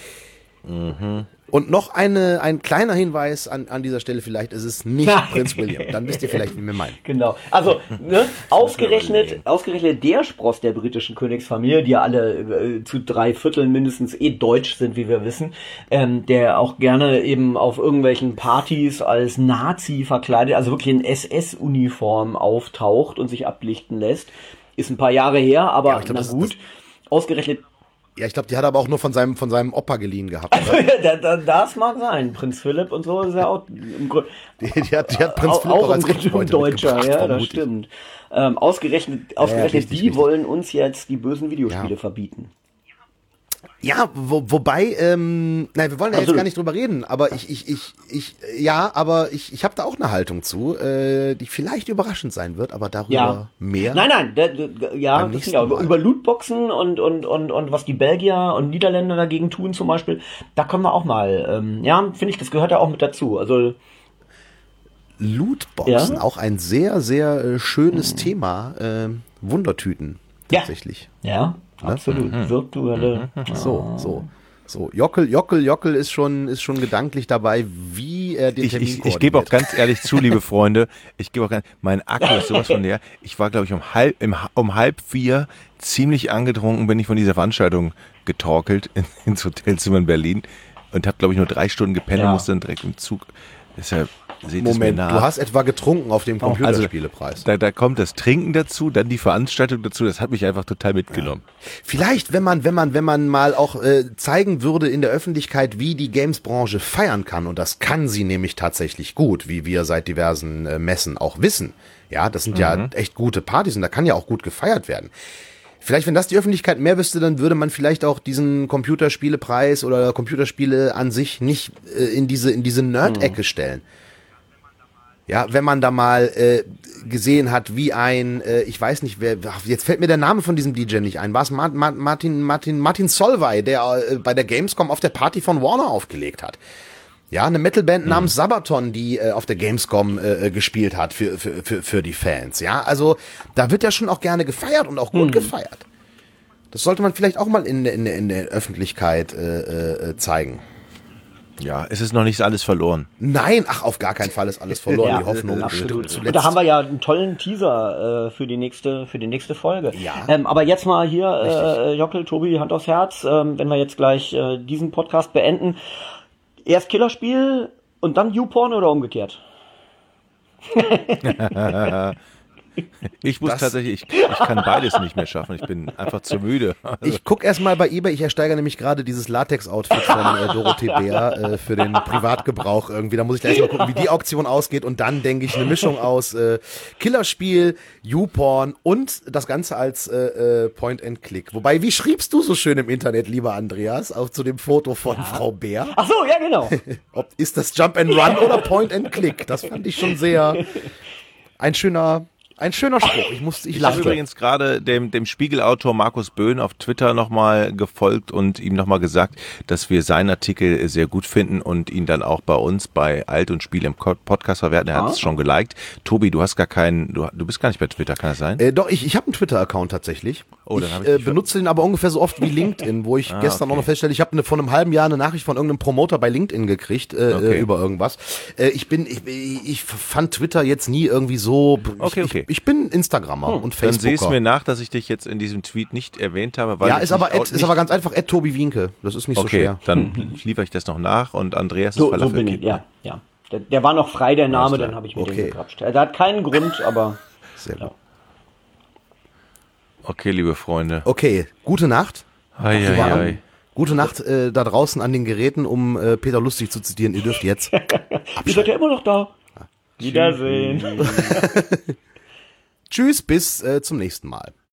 Und noch eine, ein kleiner Hinweis an, an dieser Stelle, vielleicht ist es nicht Prinz William. Dann wisst ihr vielleicht, wie wir meinen. Genau. Also, ne, ausgerechnet, ausgerechnet der Spross der britischen Königsfamilie, die ja alle äh, zu drei Vierteln mindestens eh deutsch sind, wie wir wissen, ähm, der auch gerne eben auf irgendwelchen Partys als Nazi verkleidet, also wirklich in S S-Uniform auftaucht und sich ablichten lässt. Ist ein paar Jahre her, aber Ja, ich glaub, na das- gut. Ausgerechnet, Ja, ich glaube, die hat er aber auch nur von seinem, von seinem Opa geliehen gehabt. Oder? da, da, das mag sein. Prinz Philipp und so ist ja auch im Grunde. Die, die, hat, die hat Prinz Auch, Philipp auch auch im als Grunde Rechtsbeutel Deutscher, mitgebracht, ja, das vermute ich. stimmt. Ähm, ausgerechnet ausgerechnet richtig, die richtig. wollen uns jetzt die bösen Videospiele Ja. verbieten. Ja, wo, wobei, ähm, nein, wir wollen ja jetzt Absolut. gar nicht drüber reden, aber ich, ich, ich, ich, ja, aber ich, ich habe da auch eine Haltung zu, äh, die vielleicht überraschend sein wird, aber darüber Ja. mehr. Nein, nein, der, der, ja, Beim das nächsten ja über, Mal. über Lootboxen und, und, und, und was die Belgier und Niederländer dagegen tun zum Beispiel, da können wir auch mal, ähm, ja, finde ich, das gehört ja auch mit dazu. Also, Lootboxen, Ja. auch ein sehr, sehr äh, schönes Thema, äh, Wundertüten, Ja. tatsächlich. ja, absolut. Virtuelle. So, so. So, Jockel, Jockel, Jockel ist schon, ist schon gedanklich dabei, wie er den Ich, Termin ich, ich gebe auch koordiniert. ganz ehrlich zu, liebe Freunde, ich gebe auch ganz, mein Akku ist sowas von leer. Ich war, glaube ich, um halb, im, um halb vier ziemlich angetrunken, bin ich von dieser Veranstaltung getorkelt in, ins Hotelzimmer in Berlin und habe, glaube ich, nur drei Stunden gepennt Ja. und musste dann direkt im Zug. Deshalb seht es Moment, mir nach. du hast etwa getrunken auf dem Computerspielepreis. Also, da, da kommt das Trinken dazu, dann die Veranstaltung dazu. Das hat mich einfach total mitgenommen. Vielleicht, wenn man, wenn man, wenn man mal auch äh, zeigen würde in der Öffentlichkeit, wie die Games-Branche feiern kann, und das kann sie nämlich tatsächlich gut, wie wir seit diversen äh, Messen auch wissen. Ja, das sind ja echt gute Partys und da kann ja auch gut gefeiert werden. Vielleicht, wenn das die Öffentlichkeit mehr wüsste, dann würde man vielleicht auch diesen Computerspielepreis oder Computerspiele an sich nicht äh, in diese in diese Nerd-Ecke stellen. Ja, wenn man da mal äh, gesehen hat, wie ein, äh, ich weiß nicht, wer, ach, jetzt fällt mir der Name von diesem D J nicht ein. War es Ma Ma Martin Martin Martin Solveig, der äh, bei der Gamescom auf der Party von Warner aufgelegt hat. Ja, eine Metalband namens Sabaton, die äh, auf der Gamescom äh, gespielt hat für, für für für die Fans. Ja, also da wird ja schon auch gerne gefeiert und auch gut gefeiert. Das sollte man vielleicht auch mal in der in der, in der Öffentlichkeit äh, äh, zeigen. Ja, es ist noch nicht alles verloren. Nein, ach, auf gar keinen Fall ist alles verloren. Ja, die Hoffnung absolut. stirbt Und da haben zuletzt. wir ja einen tollen Teaser äh, für die nächste für die nächste Folge. Ja. Ähm, aber jetzt mal hier, äh, Jockel, Tobi, Hand aufs Herz, ähm, wenn wir jetzt gleich äh, diesen Podcast beenden. Erst Killerspiel und dann YouPorn oder umgekehrt? Ich muss Das- tatsächlich, ich, ich kann beides nicht mehr schaffen. Ich bin einfach zu müde. Ich guck erst mal bei eBay, ich ersteigere nämlich gerade dieses Latex-Outfit von äh, Dorothee Bär äh, für den Privatgebrauch irgendwie. Da muss ich gleich mal gucken, wie die Auktion ausgeht und dann denke ich eine Mischung aus äh, Killerspiel, YouPorn und das Ganze als äh, äh, Point-and-Click. Wobei, wie schriebst du so schön im Internet, lieber Andreas, auch zu dem Foto von Frau Bär? Ach so, ja genau. Ob, ist das Jump and Run oder Point and Click? Das fand ich schon sehr ein schöner, ein schöner Spruch. Ich muss, ich Ich habe lachte. übrigens gerade dem, dem Spiegelautor Markus Böhn auf Twitter nochmal gefolgt und ihm nochmal gesagt, dass wir seinen Artikel sehr gut finden und ihn dann auch bei uns bei Alt und Spiel im Podcast verwerten. Er hat es schon geliked. Tobi, du hast gar keinen, du, du bist gar nicht bei Twitter, kann das sein? Äh, doch, ich, ich habe einen Twitter-Account tatsächlich. Oh, dann ich hab ich äh, dich benutze den aber ungefähr so oft wie LinkedIn, wo ich gestern auch noch feststelle, ich habe eine, vor einem halben Jahr eine Nachricht von irgendeinem Promoter bei LinkedIn gekriegt äh, Okay. äh, über irgendwas. Äh, ich bin, ich, ich fand Twitter jetzt nie irgendwie so. Ich, Okay, okay. Ich, ich bin Instagrammer und Dann Facebooker. sieh es mir nach, dass ich dich jetzt in diesem Tweet nicht erwähnt habe. Weil ja, ich ist aber, nicht- Ad, ist aber ganz einfach Ed Tobi Wienke. Das ist nicht so Okay, schwer. dann liefere ich das noch nach und Andreas ist So, so Falafel bin ich, Kid. ja, ja. Der, der war noch frei, der Name, klar. dann habe ich mir Okay. den gegrapscht. Der hat keinen Grund, aber Sehr gut. Okay, liebe Freunde. Okay, gute Nacht. Ei, ei, ei. Gute Nacht äh, da draußen an den Geräten, um äh, Peter Lustig zu zitieren. Ihr dürft jetzt. Ihr seid ja immer noch da. Wiedersehen. Tschüss, bis äh, zum nächsten Mal.